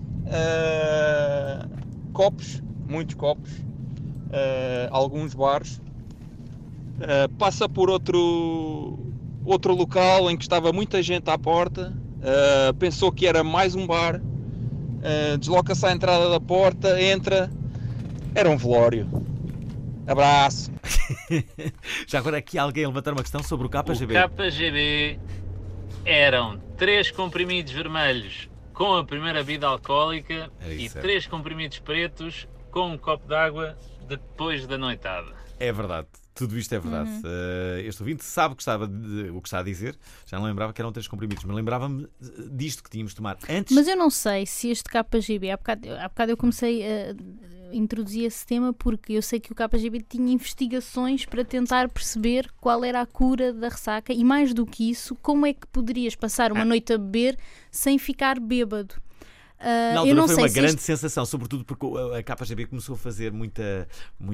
copos, muitos copos, alguns bares. Passa por outro local em que estava muita gente à porta, pensou que era mais um bar, desloca-se à entrada da porta, entra, era um velório. Abraço. Já agora aqui alguém a levantar uma questão sobre o KGB. O KGB eram 3 comprimidos vermelhos com a primeira bebida alcoólica e 3 comprimidos pretos com um copo de água depois da noitada. É verdade. Tudo isto é verdade. Este ouvinte sabe o que está a dizer. Já não lembrava que eram 3 comprimidos, mas lembrava-me disto que tínhamos de tomar antes. Mas eu não sei se este KGB, há bocado eu comecei a introduzir esse tema porque eu sei que o KGB tinha investigações para tentar perceber qual era a cura da ressaca e, mais do que isso, como é que poderias passar uma noite a beber sem ficar bêbado. Na altura foi uma grande sensação, sobretudo porque a KGB começou a fazer muitas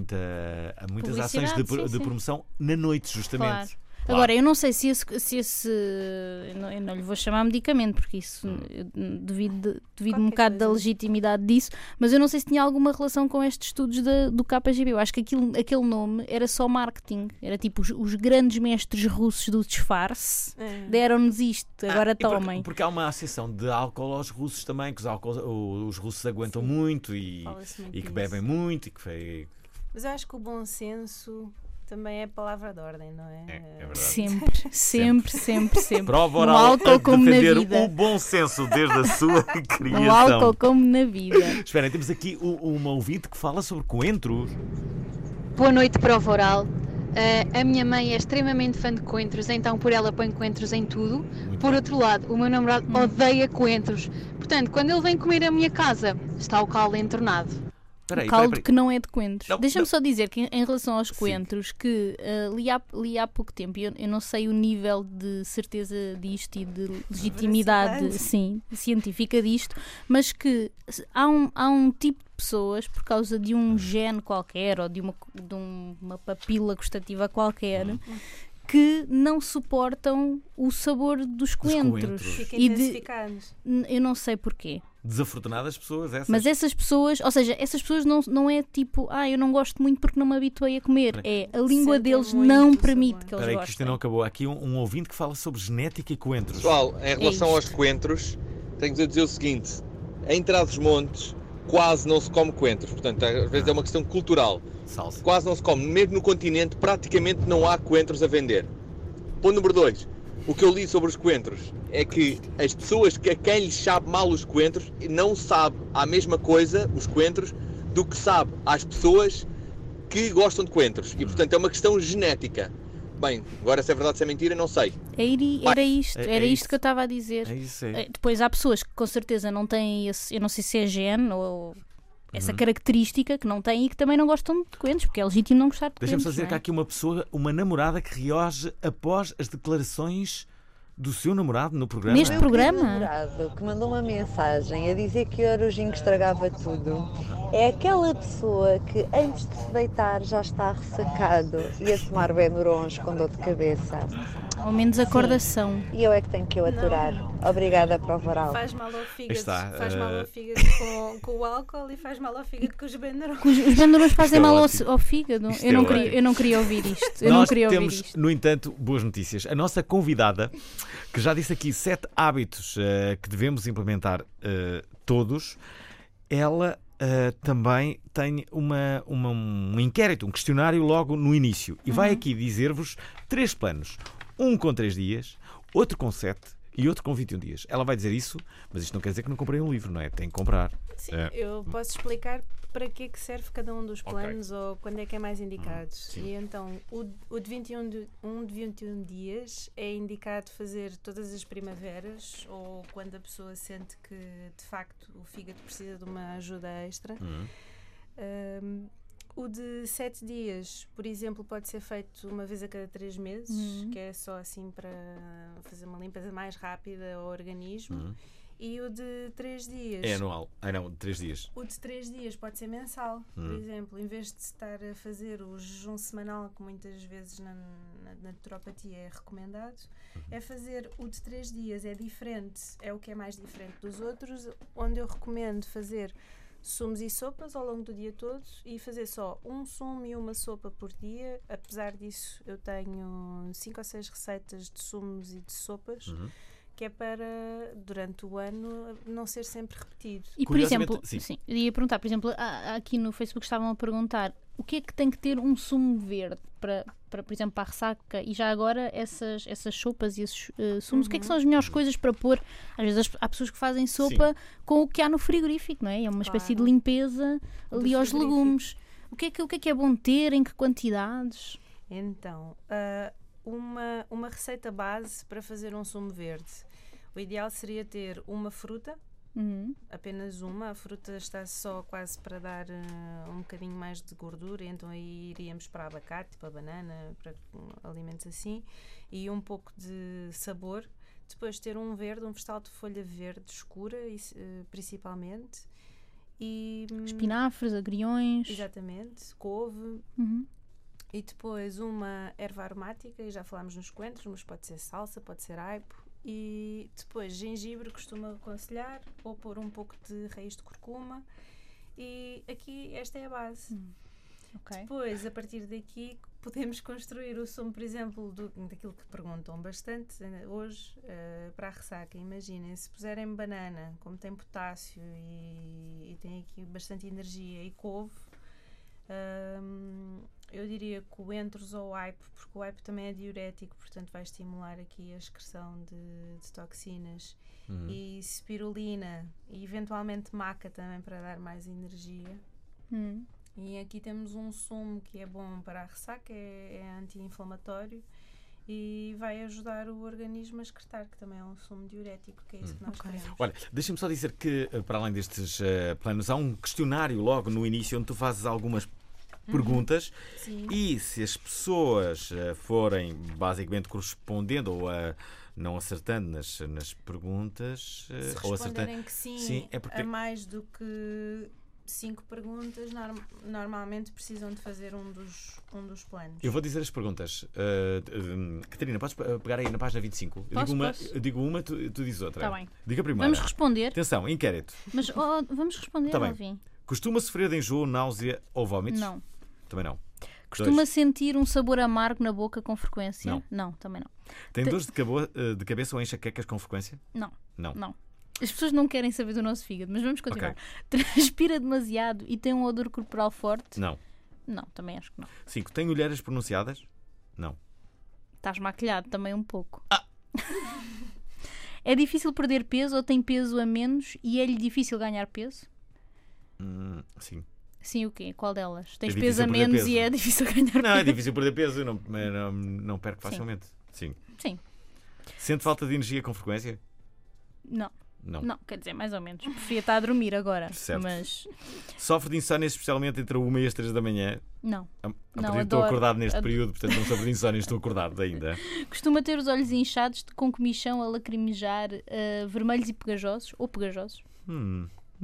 ações de promoção na noite, justamente. Claro. Agora, eu não sei se esse eu não lhe vou chamar medicamento, porque isso eu duvido um bocado da legitimidade disso, mas eu não sei se tinha alguma relação com estes estudos do KGB. Eu acho que aquele nome era só marketing, era tipo os grandes mestres russos do disfarce deram-nos isto, agora tomem. Porque há uma associação de álcool aos russos também, que os russos aguentam muito e que bebem muito. Mas eu acho que o bom senso também é palavra de ordem, não é? É verdade. Sempre. Prova oral no álcool como na vida. O bom senso desde a sua criação. No álcool como na vida. Esperem, temos aqui uma ouvinte que fala sobre coentros. Boa noite, prova oral. A minha mãe é extremamente fã de coentros, então por ela põe coentros em tudo. Por outro lado, o meu namorado odeia coentros. Portanto, quando ele vem comer à minha casa, está o caldo entornado. Caldo que não é de coentros. Deixa-me só dizer que em relação aos coentros, que li há pouco tempo, eu não sei o nível de certeza disto e de legitimidade científica disto, mas que há um tipo de pessoas, por causa de um gene qualquer ou de uma papila gustativa qualquer, que não suportam o sabor dos coentros. Ficam intensificados. Eu não sei porquê. Desafortunadas pessoas essas. Mas essas pessoas, ou seja, essas pessoas não é tipo, eu não gosto muito porque não me habituei a comer. É a língua deles não permite que eles gostem. Que isto não acabou. Há aqui um ouvinte que fala sobre genética e coentros. Pessoal, em relação aos coentros, tenho-vos a dizer o seguinte: em Trás-os-Montes quase não se come coentros. Portanto, às vezes é uma questão cultural. Salsa. Quase não se come. Mesmo no continente, praticamente não há coentros a vender. Ponto número 2. O que eu li sobre os coentros é que as pessoas a quem lhes sabe mal os coentros não sabe a mesma coisa, os coentros, do que sabe às pessoas que gostam de coentros. E, portanto, é uma questão genética. Bem, agora se é verdade ou se é mentira, não sei. Era isto que eu estava a dizer. É. Depois há pessoas que com certeza não têm esse, eu não sei se é gene ou essa característica que não têm e que também não gostam de coentros, porque é legítimo não gostar de coentros. Deixa-me só dizer que há aqui uma namorada que reage após as declarações do seu namorado no programa. Neste programa? O namorado que mandou uma mensagem a dizer que o Eurogin estragava tudo é aquela pessoa que antes de se deitar já está ressacado e a tomar Benuron com dor de cabeça. Ao menos acordação. E eu é que tenho que o aturar. Obrigada, prova oral. Faz mal ao fígado, Está, faz mal ao fígado com o álcool e faz mal ao fígado com os benderões. Os benderões fazem é mal ótimo. ao fígado. Isto Eu não, é queria, ótimo. eu não queria ouvir isto. Nós temos, no entanto, boas notícias. A nossa convidada, que já disse aqui 7 hábitos que devemos implementar todos, ela também tem um inquérito, um questionário logo no início. E vai aqui dizer-vos 3 planos. Um com 3 dias, outro com 7 e outro com 21 dias. Ela vai dizer isso, mas isto não quer dizer que não comprei um livro, não é? Tem que comprar. Sim, eu posso explicar para que é que serve cada um dos planos ou quando é que é mais indicado. E então, o de 21 dias é indicado fazer todas as primaveras ou quando a pessoa sente que, de facto, o fígado precisa de uma ajuda extra. O de 7 dias, por exemplo, pode ser feito uma vez a cada 3 meses, que é só assim para fazer uma limpeza mais rápida ao organismo. E o de 3 dias... É anual. Não, de 3 dias. O de 3 dias pode ser mensal. Por exemplo, em vez de estar a fazer o jejum semanal, que muitas vezes na naturopatia é recomendado, é fazer o de 3 dias. É diferente, é o que é mais diferente dos outros, onde eu recomendo fazer sumos e sopas ao longo do dia todo e fazer só um sumo e uma sopa por dia. Apesar disso, eu tenho 5 ou 6 receitas de sumos e de sopas, que é para, durante o ano, não ser sempre repetido. E, por exemplo, sim, eu ia perguntar, por exemplo, aqui no Facebook estavam a perguntar o que é que tem que ter um sumo verde para por exemplo, para a ressaca, e já agora essas sopas e esses sumos, o que é que são as melhores coisas para pôr? Às vezes há pessoas que fazem sopa com o que há no frigorífico, não é? É uma espécie de limpeza ali aos legumes. O que é que é bom ter? Em que quantidades? Então, uma receita base para fazer um sumo verde. O ideal seria ter uma fruta, apenas uma. A fruta está só quase para dar um bocadinho mais de gordura, então aí iríamos para abacate, para banana, para alimentos assim, e um pouco de sabor. Depois ter um verde, um vegetal de folha verde escura, principalmente. E espinafres, agriões. Exatamente, couve. E depois uma erva aromática, e já falámos nos coentros, mas pode ser salsa, pode ser aipo. E depois gengibre, costumo aconselhar, ou pôr um pouco de raiz de curcuma. E aqui esta é a base. Depois, a partir daqui, podemos construir o sumo, por exemplo, daquilo que perguntam bastante hoje, para a ressaca. Imaginem, se puserem banana, como tem potássio e tem aqui bastante energia, e couve, eu diria coentros ou aipo, porque o aipo também é diurético, portanto vai estimular aqui a excreção de toxinas. E spirulina e eventualmente maca também para dar mais energia. E aqui temos um sumo que é bom para a ressaca, é anti-inflamatório e vai ajudar o organismo a excretar, que também é um sumo diurético, que é isso que nós queremos. Olha, deixa-me só dizer que, para além destes planos, há um questionário logo no início onde tu fazes algumas perguntas e se as pessoas forem basicamente correspondendo ou não acertando nas perguntas, se ou responderem que sim, é porque a mais do que 5 perguntas, normalmente precisam de fazer um dos planos. Eu vou dizer as perguntas. Catarina, podes pegar aí na página 25? Eu digo uma, tu dizes outra. Está bem. Diga a primeira. Vamos responder. Atenção, inquérito. Mas vamos responder, Tá bem. Alvin. Costuma sofrer de enjoo, náusea ou vómitos? Não. Também não. Costuma sentir um sabor amargo na boca com frequência? Não. Também não. Tem dores de cabeça ou enxaquecas com frequência? Não. Não. As pessoas não querem saber do nosso fígado, mas vamos continuar. Transpira demasiado e tem um odor corporal forte? Não. Não, também acho que não. 5. Tem olheiras pronunciadas? Não. Estás maquilhado também um pouco. É difícil perder peso ou tem peso a menos e é-lhe difícil ganhar peso? Sim. Sim, o quê? Qual delas? Tens É peso a menos peso. e é difícil ganhar peso? Não, é difícil perder peso. Eu não perco facilmente. Sim. Sente falta de energia com frequência? Não, quer dizer, mais ou menos. Preferia estar a dormir agora. Certo. Mas... Sofre de insónia, especialmente entre 1 e as 3 da manhã? Não. Estou acordado neste período, portanto não sofro de insónia, estou acordado ainda. Costuma ter os olhos inchados, com comichão a lacrimejar, vermelhos e pegajosos? Ou pegajosos?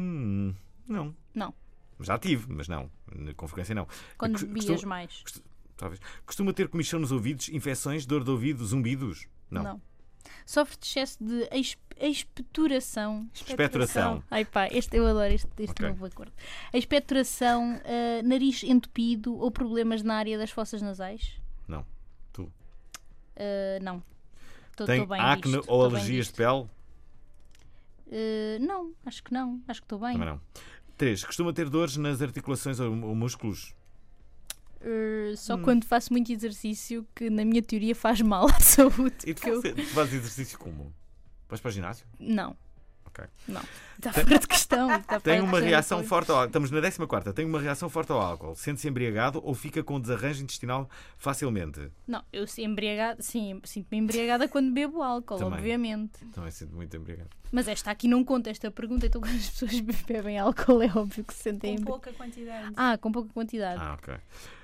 Não. Não. Já tive, mas não. Com frequência não. Quando bebias mais? Talvez. Costuma ter comichão nos ouvidos, infecções, dor de ouvido, zumbidos? Não. Sofre de excesso de expectoração. Expectoração. Ai pá, eu adoro este Ok. novo acordo. Expectoração, nariz entupido ou problemas na área das fossas nasais? Não. Tu? Não. Estou Tem bem acne disto, ou tô bem alergias de disto. pele? Não, acho que não. Acho que estou bem. Também não. 3. Costuma ter dores nas articulações ou músculos? Só quando faço muito exercício, que na minha teoria faz mal à saúde. E tu fazes exercício como? Vais para o ginásio? Não. Ok. Não. Está fora de questão. Tem uma reação forte ao álcool. Estamos na 14ª. Tem uma reação forte ao álcool. Sente-se embriagado ou fica com desarranjo intestinal facilmente? Não, eu embriagada, sim, sinto-me embriagada quando bebo álcool, Também. obviamente. Também sinto muito embriagado. Mas esta aqui não conta esta pergunta, então quando as pessoas bebem álcool é óbvio que se sentem Com pouca quantidade. com pouca quantidade. Ok.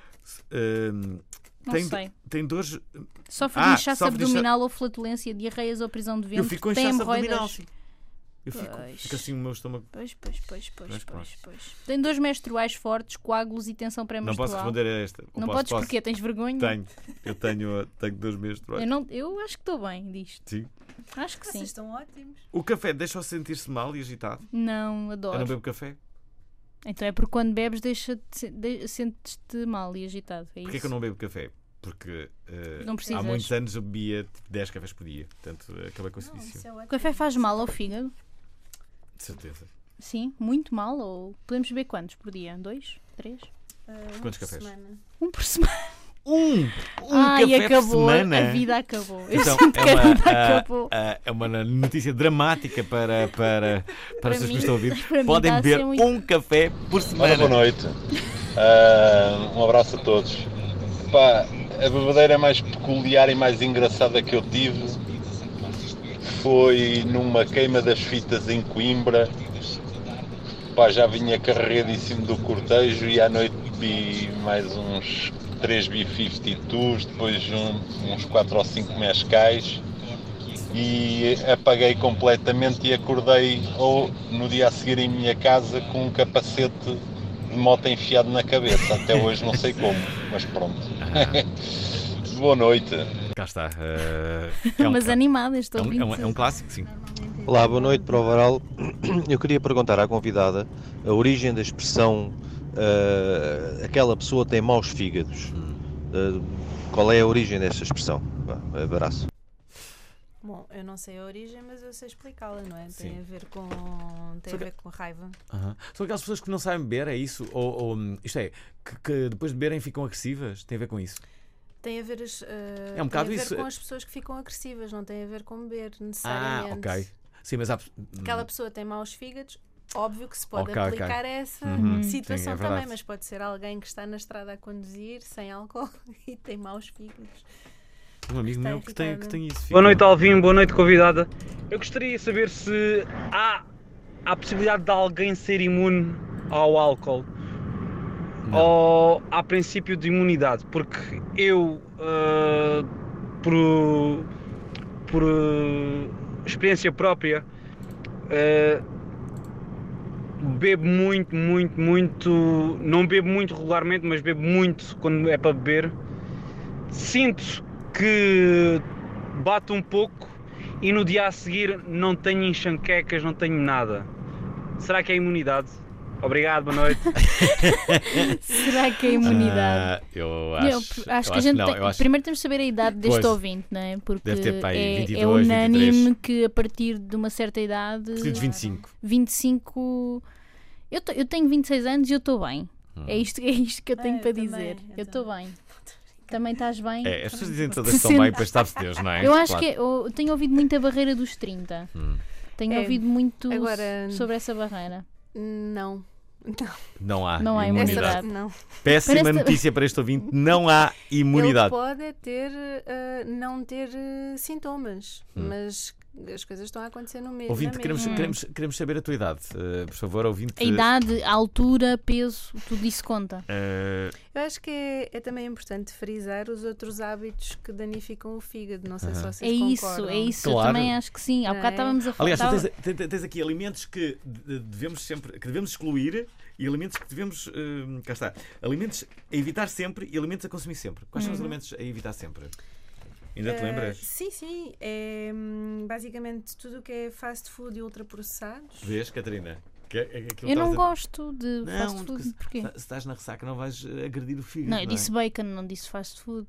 Não sei. Tem dores. Sofre de inchaço abdominal ou flatulência, diarreias ou prisão de ventre. Eu fico com tem inchaço hemorroidas. abdominal, sim. Eu fico assim o meu estômago. Pois. Tem dores menstruais fortes, coágulos e tensão Não pré-menstrual. posso responder a esta. Não podes porque tens vergonha? Tenho. Eu tenho dores menstruais. Eu acho que estou bem disto. Sim. Acho que sim. Vocês estão ótimos. O café deixa-o sentir-se mal e agitado? Não, adoro. Eu não bebo café? Então é porque quando bebes sentes-te mal e agitado. É Porquê isso? que eu não bebo café? Porque Não há precisas. muitos anos eu bebia 10 cafés por dia. Portanto, acabei com esse vício. O café faz mal ao fígado? De certeza. Sim, muito mal. Ou podemos beber quantos por dia? 2? 3? Quantos cafés? Um por semana. Um café acabou, por semana? a vida acabou. Eu Então, sinto que a vida acabou. é uma notícia dramática para as pessoas que estão a ouvir. para mim Podem está a beber ser muito- um café por semana. Ora, boa noite. Um abraço a todos. Pá, a bebedeira mais peculiar e mais engraçada que eu tive foi numa queima das fitas em Coimbra. Pá, já vinha carregadíssimo do cortejo e à noite bebi mais uns 3 B52s, depois uns 4 ou 5 mescais e apaguei completamente e acordei no dia a seguir em minha casa com um capacete de moto enfiado na cabeça. Até hoje não sei como, mas pronto. Boa noite. Cá está. Mas animada, estou é um clássico, sim. Olá, boa noite para o Varal. Eu queria perguntar à convidada a origem da expressão aquela pessoa tem maus fígados. Qual é a origem desta expressão? Abraço. Bom, eu não sei a origem, mas eu sei explicá-la, não é? Sim. Tem a ver com raiva. São aquelas pessoas que não sabem beber, é isso? Ou isto é, que depois de beberem ficam agressivas? Tem a ver com isso? Tem a ver, É um bocado tem a ver isso. com as pessoas que ficam agressivas, não tem a ver com beber, necessariamente. Ok. Sim, mas há... Aquela pessoa tem maus fígados, óbvio que se pode Ok. aplicar a essa situação Sim, é também, verdade. mas pode ser alguém que está na estrada a conduzir sem álcool e tem maus fígados. Um amigo meu que tem isso. Boa noite, Alvin, boa noite, convidada. Eu gostaria de saber se há a possibilidade de alguém ser imune ao álcool ou há princípio de imunidade, porque eu, por experiência própria, bebo muito, não bebo muito regularmente, mas bebo muito quando é para beber. Sinto que bato um pouco e no dia a seguir não tenho enxaquecas, não tenho nada. Será que é imunidade? Obrigado, boa noite. Será que é imunidade? Eu acho que a gente primeiro temos de saber a idade deste ouvinte, não é? Porque deve ter, pá, 22, é unânime 23. que a partir de uma certa idade. 25. 25. Eu tenho 26 anos e eu estou bem. É isto que eu tenho para dizer. Eu estou bem. Também estás bem? As pessoas dizem todas que estão bem, depois sabe-se Deus, não é? Eu acho que eu tenho ouvido muito a barreira dos 30. Tenho ouvido muito sobre essa barreira. Não. Não há Não há imunidade. Não. Péssima notícia para este ouvinte, não há imunidade. Ele pode não ter sintomas, mas as coisas estão a acontecer no mesmo. Ouvinte, queremos saber a tua idade. Por favor, ouvinte. A idade, a altura, peso, tudo isso conta. Eu acho que é também importante frisar os outros hábitos que danificam o fígado. Não sei se vocês concordam. É isso, Claro. Eu também acho que sim. Há bocado estávamos a falar. Aliás, tens aqui alimentos que devemos excluir e alimentos que devemos. Cá está. Alimentos a evitar sempre e alimentos a consumir sempre. Quais são os alimentos a evitar sempre? Ainda te lembras? Sim. É basicamente tudo o que é fast food e ultraprocessados. Vês, Catarina? Eu não gosto de fast food. Porquê? Se estás na ressaca, não vais agredir o fígado. Não, eu disse bacon, não disse fast food.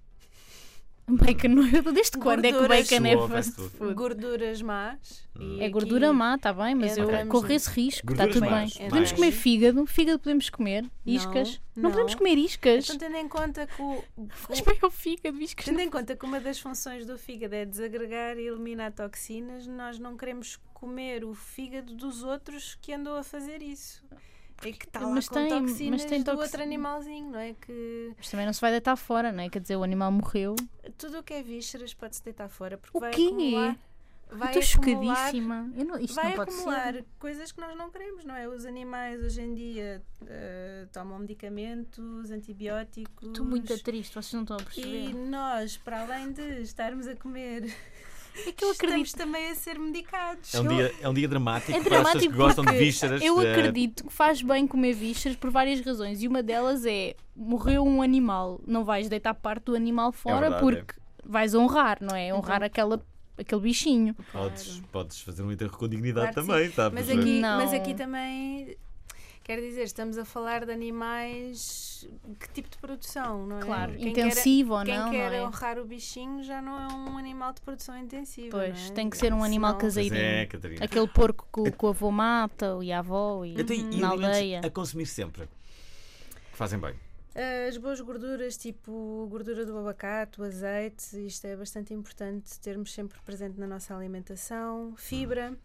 Bacon não é. Desde quando é que o bacon é fast food? Gorduras más. É gordura má, está bem, mas eu corro esse risco, está tudo bem. Podemos comer fígado podemos comer iscas. Não podemos comer iscas. Então, tendo em conta que faz bem ao fígado, iscas. Tendo em conta que uma das funções do fígado é desagregar e eliminar toxinas, nós não queremos comer o fígado dos outros que andam a fazer isso. É que está lá com toxinas do outro animalzinho, não é? Mas também não se vai deitar fora, não é? Quer dizer, o animal morreu. Tudo o que é vísceras pode-se deitar fora, porque vai acumular... Estou chocadíssima. Isto vai não pode acumular ser. coisas que nós não queremos, não é? Os animais hoje em dia tomam medicamentos, antibióticos. Estou muito triste, vocês não estão a perceber. E nós, para além de estarmos a comer... É que eu acredito estamos também a ser medicados. É um dia dramático para as pessoas que gostam de vísceras. Eu acredito que faz bem comer vísceras por várias razões. E uma delas é, morreu um animal, não vais deitar parte do animal fora porque vais honrar, não é? Honrar aquele bichinho. Podes fazer um enterro com dignidade também, tá? Mas aqui também... Quer dizer, estamos a falar de animais, que tipo de produção, não é? Claro, intensivo ou não, quem quer não é? honrar o bichinho já não é um animal de produção intensiva. Pois, não é? Tem que ser um animal caseirinho. Aquele porco que o avô mata, e a avó, e na aldeia. A consumir sempre, que fazem bem. As boas gorduras, tipo gordura do abacate, o azeite, isto é bastante importante termos sempre presente na nossa alimentação. Fibra.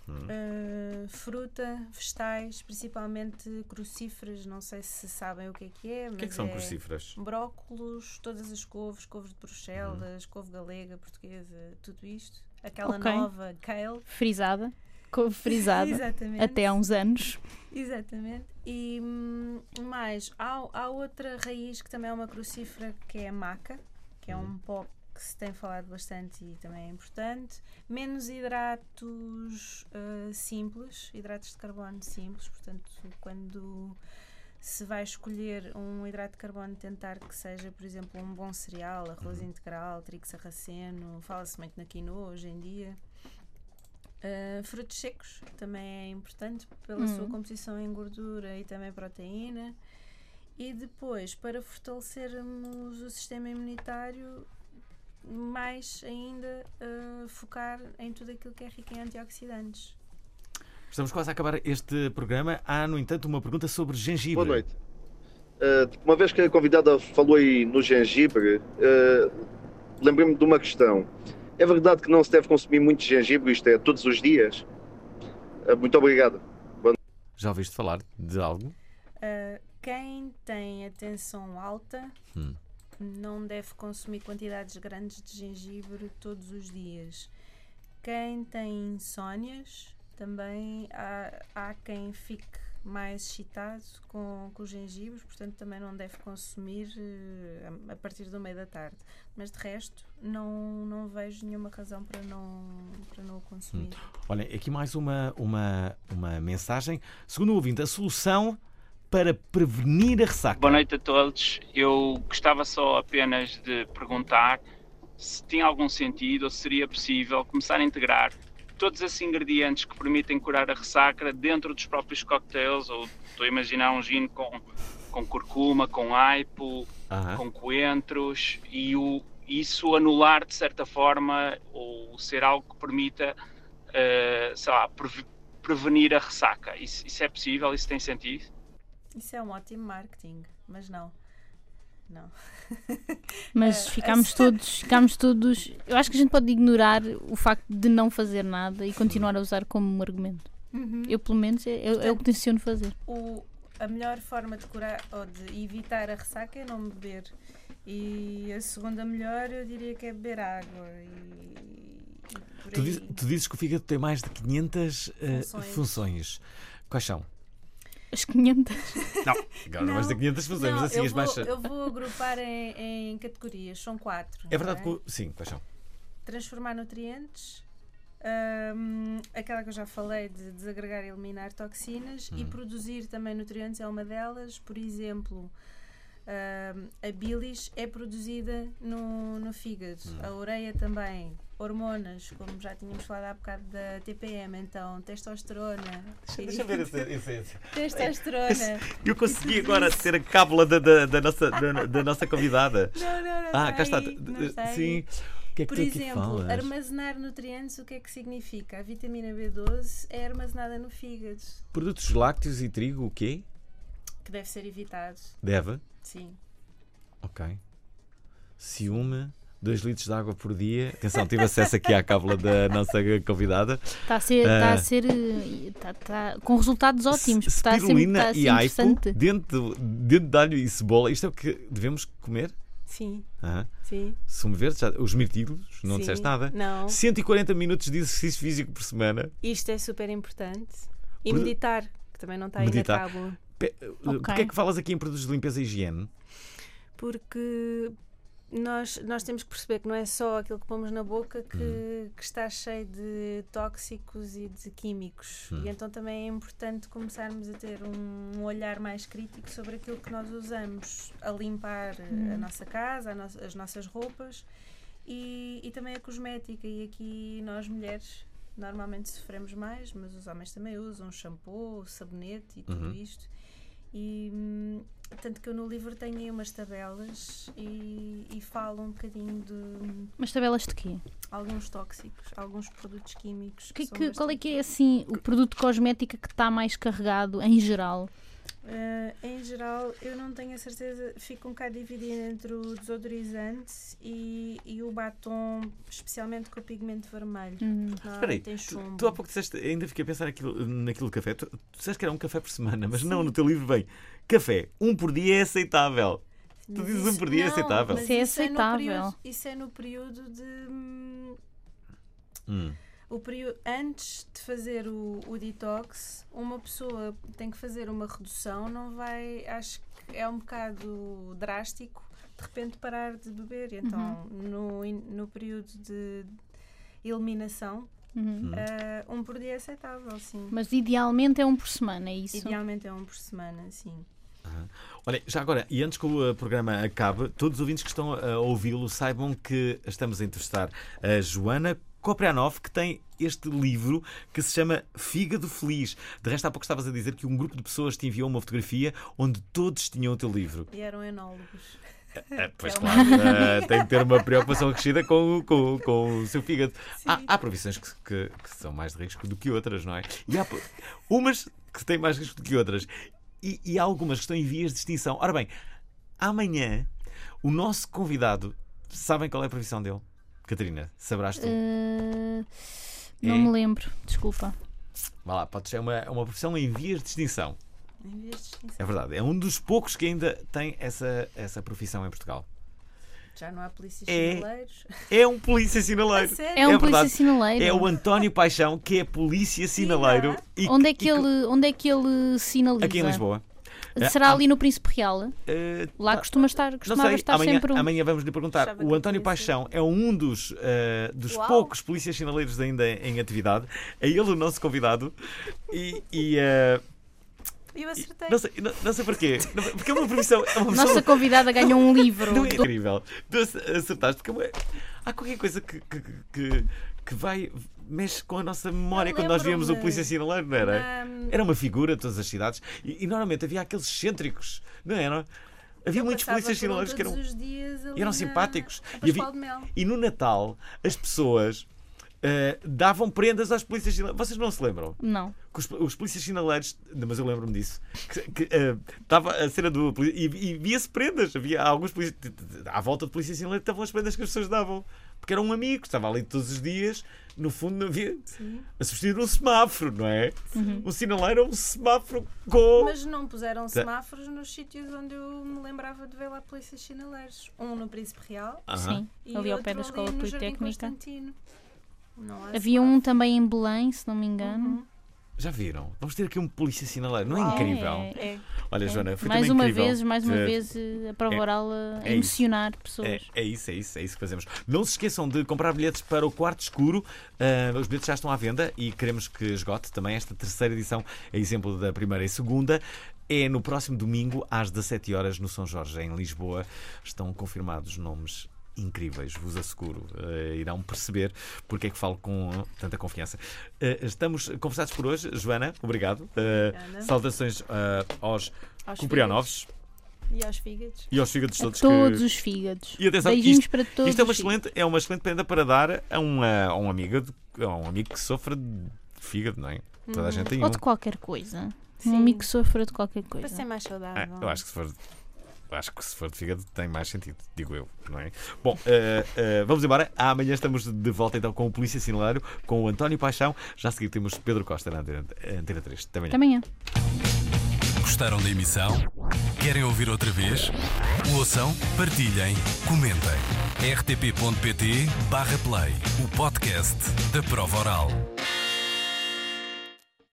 Fruta, vegetais, principalmente crucíferas, não sei se sabem o que é, mas o que são crucíferas? Brócolos, todas as couves de Bruxelas, couve galega, portuguesa, tudo isto. Aquela nova kale. Couve frisada. Exatamente. Até há uns anos. Exatamente. E mais, há outra raiz que também é uma crucífera, que é a maca, que é um pó que se tem falado bastante e também é importante. Menos hidratos simples, hidratos de carbono simples, portanto, quando se vai escolher um hidrato de carbono, tentar que seja, por exemplo, um bom cereal, arroz integral, trigo sarraceno, fala-se muito na quinoa hoje em dia. Frutos secos também é importante pela sua composição em gordura e também proteína. E depois, para fortalecermos o sistema imunitário, mais ainda focar em tudo aquilo que é rico em antioxidantes. Estamos quase a acabar este programa. Há, no entanto, uma pergunta sobre gengibre. Boa noite. Uma vez que a convidada falou aí no gengibre, lembrei-me de uma questão. É verdade que não se deve consumir muito gengibre, isto é, todos os dias? Muito obrigado. Já ouviste falar de algo? Quem tem a tensão alta não deve consumir quantidades grandes de gengibre todos os dias. Quem tem insónias, também há quem fique mais excitado com os gengibres, portanto também não deve consumir a partir do meio da tarde. Mas de resto, não vejo nenhuma razão para não o consumir. Olha, aqui mais uma mensagem. Segundo o ouvinte, a solução para prevenir a ressaca. Boa noite a todos. Eu gostava só apenas de perguntar se tinha algum sentido ou se seria possível começar a integrar todos esses ingredientes que permitem curar a ressaca dentro dos próprios cocktails, ou estou a imaginar um gin com curcuma, com aipo, com coentros, e isso anular de certa forma, ou ser algo que permita, sei lá, prevenir a ressaca. Isso é possível? Isso tem sentido? Isso é um ótimo marketing, mas não. Mas ficámos todos. Eu acho que a gente pode ignorar o facto de não fazer nada e continuar a usar como um argumento. Eu, pelo menos, é o que tenciono fazer. A melhor forma de curar ou de evitar a ressaca é não beber. E a segunda melhor, eu diria que é beber água. Tu dizes que o fígado tem mais de 500 funções. Quais são? As 500? Não, agora mais de 500 funções, mas assim as mais... Eu vou agrupar em categorias, são 4. É verdade que... Sim, quais são? Transformar nutrientes, aquela que eu já falei de desagregar e eliminar toxinas, e produzir também nutrientes é uma delas. Por exemplo, a bilis é produzida no fígado, a ureia também, hormonas, como já tínhamos falado há bocado da TPM, então testosterona. Deixa eu ver esse. Testosterona. Eu consegui agora ter a cábula da nossa convidada. Não, cá está. Sim. Que é que por exemplo, falas? Armazenar nutrientes, o que é que significa? A vitamina B12 é armazenada no fígado. Produtos lácteos e trigo, o quê? Que deve ser evitado. Deve? Sim. Ok. Ciúme, 2 litros de água por dia. Atenção, tive acesso aqui à cábula da nossa convidada. Está com resultados ótimos. Spirulina e aipo, dentro de alho e cebola. Isto é o que devemos comer? Sim. Sim. Sumo verde, os mirtilos, não disseste nada. Não. 140 minutos de exercício físico por semana. Isto é super importante. E meditar, que também não está aí na cábula. Porquê é que falas aqui em produtos de limpeza e higiene? Porque nós temos que perceber que não é só aquilo que pomos na boca que está cheio de tóxicos e de químicos. E então também é importante começarmos a ter um olhar mais crítico sobre aquilo que nós usamos, a limpar a nossa casa, as nossas roupas e também a cosmética. E aqui nós mulheres normalmente sofremos mais, mas os homens também usam shampoo, sabonete e tudo isto. E tanto que eu no livro tenho aí umas tabelas e falo um bocadinho de... Mas tabelas de quê? Alguns tóxicos, alguns produtos químicos. Qual é que é assim o produto cosmético que está mais carregado em geral? Em geral, eu não tenho a certeza, fico um bocado dividida entre o desodorizante e o batom, especialmente com o pigmento vermelho. Espera aí, tu há pouco disseste, ainda fiquei a pensar naquilo do café. Tu disseste que era um café por semana, mas não, no teu livro vem café, 1 por dia é aceitável. Tu dizes 1 por dia é aceitável. Isso é aceitável. Isso é no período de... O período, antes de fazer o detox, uma pessoa tem que fazer uma redução, não vai, acho que é um bocado drástico de repente parar de beber. Então no período de eliminação, 1 por dia é aceitável, sim. Mas idealmente é 1 por semana, é isso? Idealmente é 1 por semana, sim. Olha, já agora, e antes que o programa acabe, todos os ouvintes que estão a ouvi-lo saibam que estamos a entrevistar a Joana Koprianov, que tem este livro que se chama Fígado Feliz. De resto, há pouco estavas a dizer que um grupo de pessoas te enviou uma fotografia onde todos tinham o teu livro. E eram enólogos. Pois claro, tem que ter uma preocupação acrescida com o seu fígado. Há profissões que são mais de risco do que outras, não é? E há umas que têm mais risco do que outras. E há algumas que estão em vias de extinção. Ora bem, amanhã o nosso convidado, sabem qual é a profissão dele? Catarina, saberás tu? Não me lembro, desculpa. Vá lá, pode ser uma profissão em vias de extinção. Em vias de extinção. É verdade, é um dos poucos que ainda tem essa profissão em Portugal. Já não há polícias sinaleiros? É um polícia sinaleiro. É um polícia sinaleiro. É o António Paixão, que é polícia sinaleiro. Onde é que ele sinaliza? Aqui em Lisboa. Será ali no Príncipe Real? Lá costumava estar sempre um. Amanhã vamos lhe perguntar. O António Paixão é um dos poucos polícias sinaleiros ainda em atividade. É ele o nosso convidado. Eu acertei. Não sei porquê. Porque é uma profissão. Nossa convidada ganhou um livro. Não é incrível. Tu acertaste. Porque há qualquer coisa que vai. Mexe com a nossa memória quando nós víamos o polícia sinaleiro, não era? Era uma figura de todas as cidades e normalmente havia aqueles excêntricos, não era? Havia muitos polícias sinaleiros que eram simpáticos. E no Natal as pessoas davam prendas às polícias sinaleiros. Vocês não se lembram? Não. Os polícias sinaleiros, mas eu lembro-me disso, que estava a cena do e via-se prendas. Havia alguns polícias à volta de polícias sinaleiros que estavam as prendas que as pessoas davam. Porque era um amigo que estava ali todos os dias, no fundo não havia a substituir um semáforo, não é? Um sinaleiro é um semáforo com... Mas não puseram semáforos nos sítios onde eu me lembrava de ver lá polícias sinaleiros. Um no Príncipe Real e ali ao pé da Escola Politécnica. Havia um também em Belém, se não me engano. Já viram? Vamos ter aqui um polícia sinaleiro, não é incrível? Olha, Joana, foi mais também uma incrível. mais uma vez a prova oral a emocionar pessoas. É isso que fazemos. Não se esqueçam de comprar bilhetes para o Quarto Escuro. Os bilhetes já estão à venda e queremos que esgote também esta terceira edição, a exemplo da primeira e segunda. É no próximo domingo, às 17 horas, no São Jorge, em Lisboa. Estão confirmados nomes incríveis, vos asseguro. Irão perceber porque é que falo com tanta confiança. Estamos conversados por hoje. Joana, obrigado. Saudações aos Cumprianovos. E aos fígados. E aos fígados todos. Todos os fígados. E atenção, beijinhos para todos. Isto é uma excelente prenda para dar a um amigo que sofre de fígado, não é? Toda a gente tem Ou de qualquer coisa. Sim. Um amigo que sofra de qualquer coisa. Para ser mais saudável. Eu acho que se for de fígado tem mais sentido, digo eu, não é? Bom, vamos embora. Amanhã estamos de volta então com o Polícia Sinaleiro, com o António Paixão. Já a seguir temos Pedro Costa na Antena 3. Até amanhã. Gostaram da emissão? Querem ouvir outra vez? Ouçam, partilhem, comentem. rtp.pt/play, o podcast da Prova Oral.